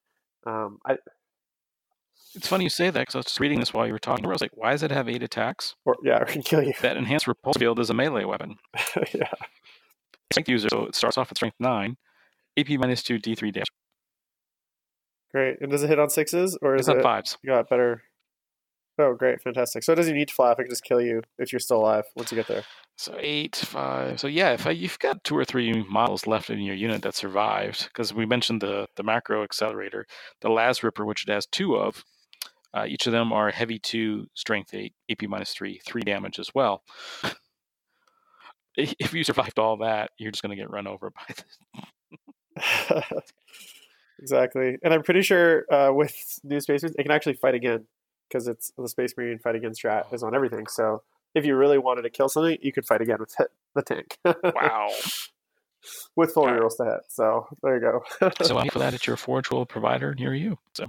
it's funny you say that because I was just reading this while you were talking. I was like, why does it have 8 attacks? Or it can kill you. That enhanced repulse field is a melee weapon. Yeah. Strength user, so it starts off at strength 9, AP -2, D3 damage. Great. And does it hit on 6s, or is it's on it 5s? You got better. Oh, great, fantastic. So it doesn't need to fly off; it can just kill you if you're still alive once you get there. So 8, 5. So yeah, if you've got 2 or 3 models left in your unit that survived, because we mentioned the macro accelerator, the Las Ripper, which it has 2 of. Each of them are heavy 2, strength 8, AP -3, 3 damage as well. If you survived all that, you're just going to get run over by this. Exactly. And I'm pretty sure with New Space Marines, it can actually fight again, because it's the Space Marine fight again strat is on everything. So if you really wanted to kill something, you could fight again with the tank. Wow. With full rerolls to hit. So there you go. So for that, it's your Forge World provider near you. So,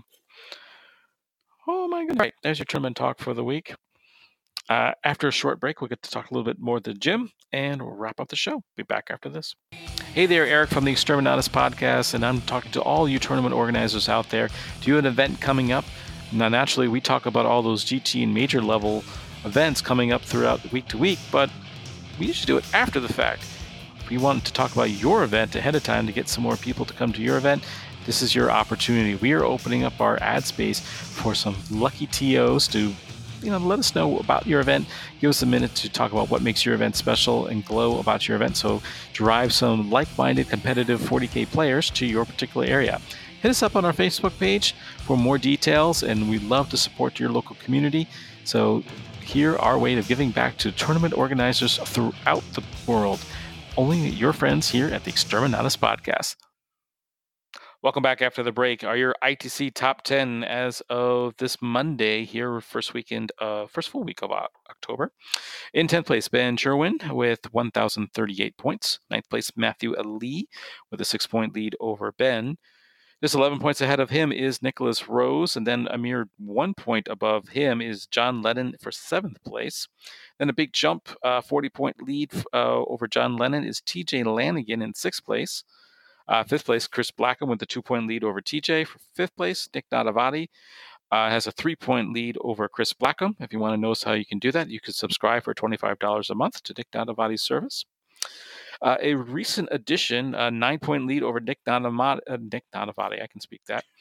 oh my goodness. Right, there's your tournament talk for the week. After a short break, we'll get to talk a little bit more to Jim, and we'll wrap up the show. Be back after this. Hey there, Eric from the Exterminatus Podcast, and I'm talking to all you tournament organizers out there. Do you have an event coming up? Now, naturally, we talk about all those GT and major level events coming up throughout week to week, but we usually do it after the fact. If you want to talk about your event ahead of time to get some more people to come to your event, this is your opportunity. We are opening up our ad space for some lucky TOs to let us know about your event. Give us a minute to talk about what makes your event special and glow about your event. So drive some like-minded competitive 40K players to your particular area. Hit us up on our Facebook page for more details, and we'd love to support your local community. So here our way of giving back to tournament organizers throughout the world. Only your friends here at the Exterminatus Podcast. Welcome back after the break. Are your ITC top 10 as of this Monday here, first full week of October. In 10th place, Ben Sherwin with 1,038 points. 9th place, Matthew Ali with a 6-point lead over Ben. Just 11 points ahead of him is Nicholas Rose, and then a mere 1 point above him is John Lennon for 7th place. Then a big jump, 40-point lead over John Lennon is TJ Lanigan in 6th place. 5th place, Chris Blackham with a 2-point lead over TJ. For 5th place, Nick Nadavati has a 3-point lead over Chris Blackham. If you want to know how you can do that, you can subscribe for $25 a month to Nick Nadavati's service. A recent addition, a 9-point lead over Nick Nadavati. I can speak that.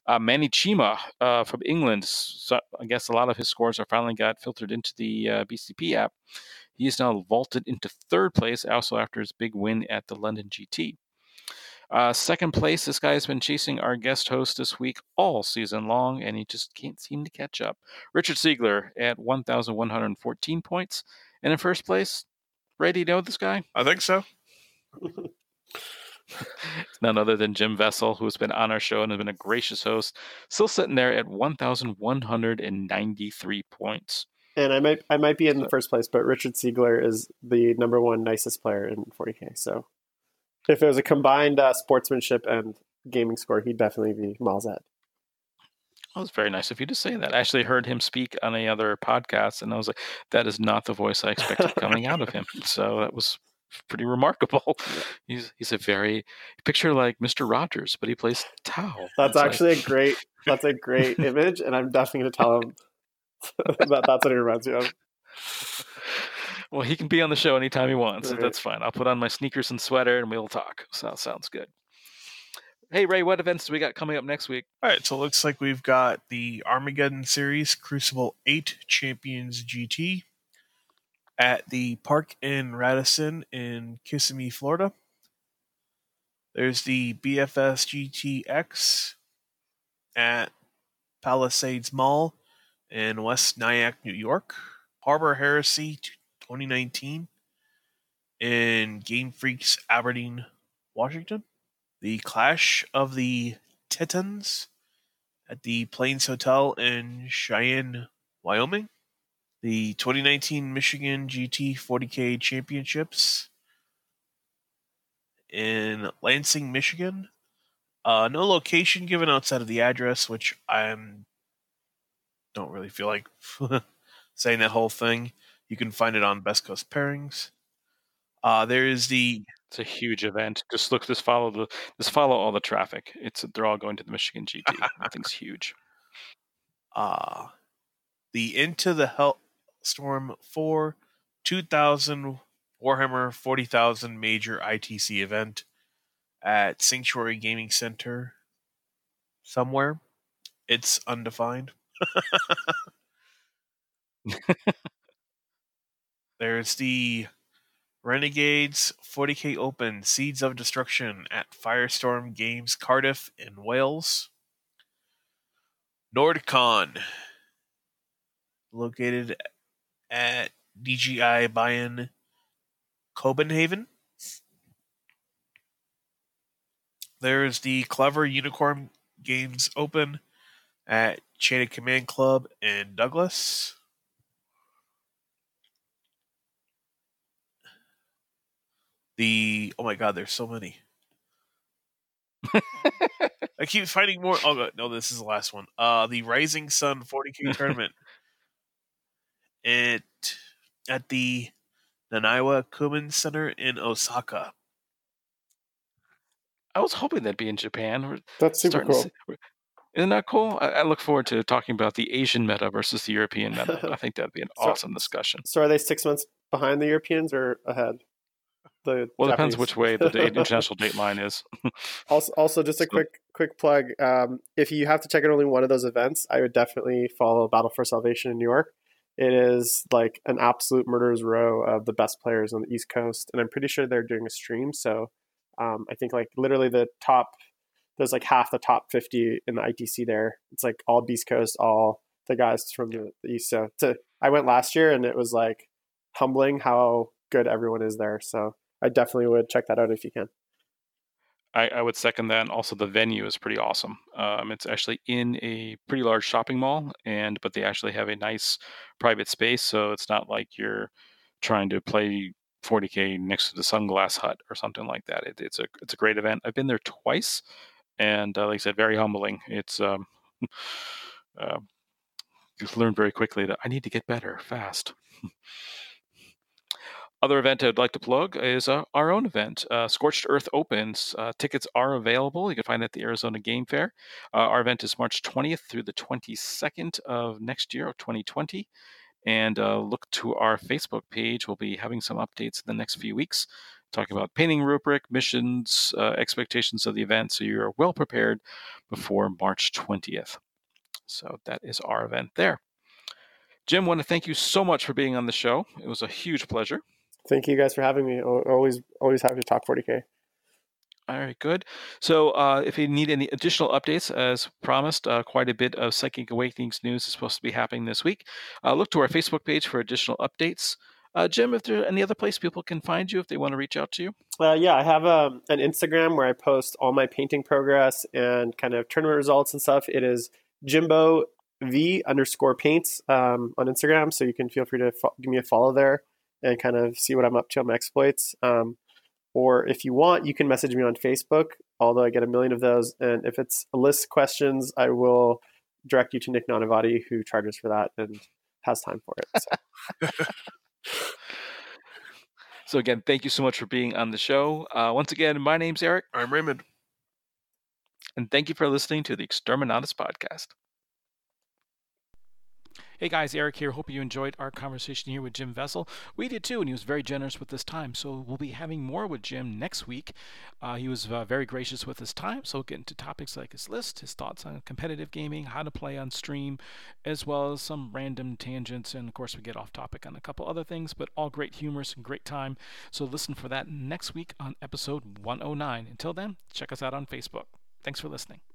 Manny Chima from England. So I guess a lot of his scores are finally got filtered into the BCP app. He is now vaulted into third place, also after his big win at the London GT. Second place, this guy has been chasing our guest host this week all season long, and he just can't seem to catch up. Richard Siegler at 1,114 points. And in first place, Ray, do you know this guy? I think so. It's none other than Jim Vessel, who has been on our show and has been a gracious host, still sitting there at 1,193 points. And I might be in the first place, but Richard Siegler is the number one nicest player in 40K. So if it was a combined sportsmanship and gaming score, he'd definitely be miles ahead. Oh, it's very nice of you to say that. I actually heard him speak on a other podcast, and I was like, that is not the voice I expected coming out of him. So that was pretty remarkable. Yeah. He's a very picture like Mr. Rogers, but he plays Tau. That's actually a great image, and I'm definitely going to tell him that's what he reminds me of. Well, he can be on the show anytime he wants. Right. So that's fine. I'll put on my sneakers and sweater, and we'll talk. So that sounds good. Hey, Ray, what events do we got coming up next week? All right, so it looks like we've got the Armageddon Series Crucible 8 Champions GT at the Park in Radisson in Kissimmee, Florida. There's the BFS GTX at Palisades Mall in West Nyack, New York. Harbor Heresy 2019 in Game Freaks, Aberdeen, Washington. The Clash of the Titans at the Plains Hotel in Cheyenne, Wyoming. The 2019 Michigan GT 40K Championships in Lansing, Michigan. No location given outside of the address, which I don't really feel like saying that whole thing. You can find it on Best Coast Pairings. There is the... It's a huge event. Just follow all the traffic. They're all going to the Michigan GT. That thing's huge. The Into the Hellstorm 4 2000 Warhammer 40,000 major ITC event at Sanctuary Gaming Center somewhere. It's undefined. There's the Renegades 40K Open Seeds of Destruction at Firestorm Games Cardiff in Wales. NordCon, located at DGI Bayern Copenhagen. There's the Clever Unicorn Games Open at Chain of Command Club in Douglas. Oh my god, there's so many. I keep finding more. Oh no, this is the last one. The Rising Sun 40K tournament at the Naniwa Kumin Center in Osaka. I was hoping that'd be in Japan. That's super cool. Isn't that cool? I look forward to talking about the Asian meta versus the European meta. I think that'd be an awesome discussion. So are they 6 months behind the Europeans or ahead? It depends which way the international date line is. also, just a quick plug. If you have to check out only one of those events, I would definitely follow Battle for Salvation in New York. It is like an absolute murderer's row of the best players on the East Coast, and I'm pretty sure they're doing a stream. So I think like literally there's like half the top 50 in the ITC there. It's like all Beast Coast, all the guys from the East. So I went last year, and it was like humbling how good everyone is there. So I definitely would check that out if you can. I would second that. And also, the venue is pretty awesome. It's actually in a pretty large shopping mall, but they actually have a nice private space, so it's not like you're trying to play 40K next to the Sunglass Hut or something like that. It's a great event. I've been there twice, and like I said, very humbling. It's you learn very quickly that I need to get better fast. Other event I'd like to plug is our own event, Scorched Earth Opens. Tickets are available. You can find it at the Arizona Game Fair. Our event is March 20th through the 22nd of next year, of 2020. And look to our Facebook page. We'll be having some updates in the next few weeks talking about painting rubric, missions, expectations of the event, so you're well prepared before March 20th. So that is our event there. Jim, want to thank you so much for being on the show. It was a huge pleasure. Thank you guys for having me. Always happy to talk 40K. All right, good. So if you need any additional updates, as promised, quite a bit of Psychic Awakenings news is supposed to be happening this week. Look to our Facebook page for additional updates. Jim, if there any other place people can find you if they want to reach out to you? Yeah, I have an Instagram where I post all my painting progress and kind of tournament results and stuff. It is Jimbo V_paints on Instagram. So you can feel free to give me a follow there and kind of see what I'm up to on my exploits. Or if you want, you can message me on Facebook, although I get a million of those. And if it's a list of questions, I will direct you to Nick Nanavati, who charges for that and has time for it. So. So again, thank you so much for being on the show. Once again, my name's Eric. I'm Raymond. And thank you for listening to the Exterminatus Podcast. Hey guys, Eric here. Hope you enjoyed our conversation here with Jim Vessel. We did too, and he was very generous with his time. So we'll be having more with Jim next week. He was very gracious with his time, so we'll get into topics like his list, his thoughts on competitive gaming, how to play on stream, as well as some random tangents. And of course, we get off topic on a couple other things, but all great humorous and great time. So listen for that next week on episode 109. Until then, check us out on Facebook. Thanks for listening.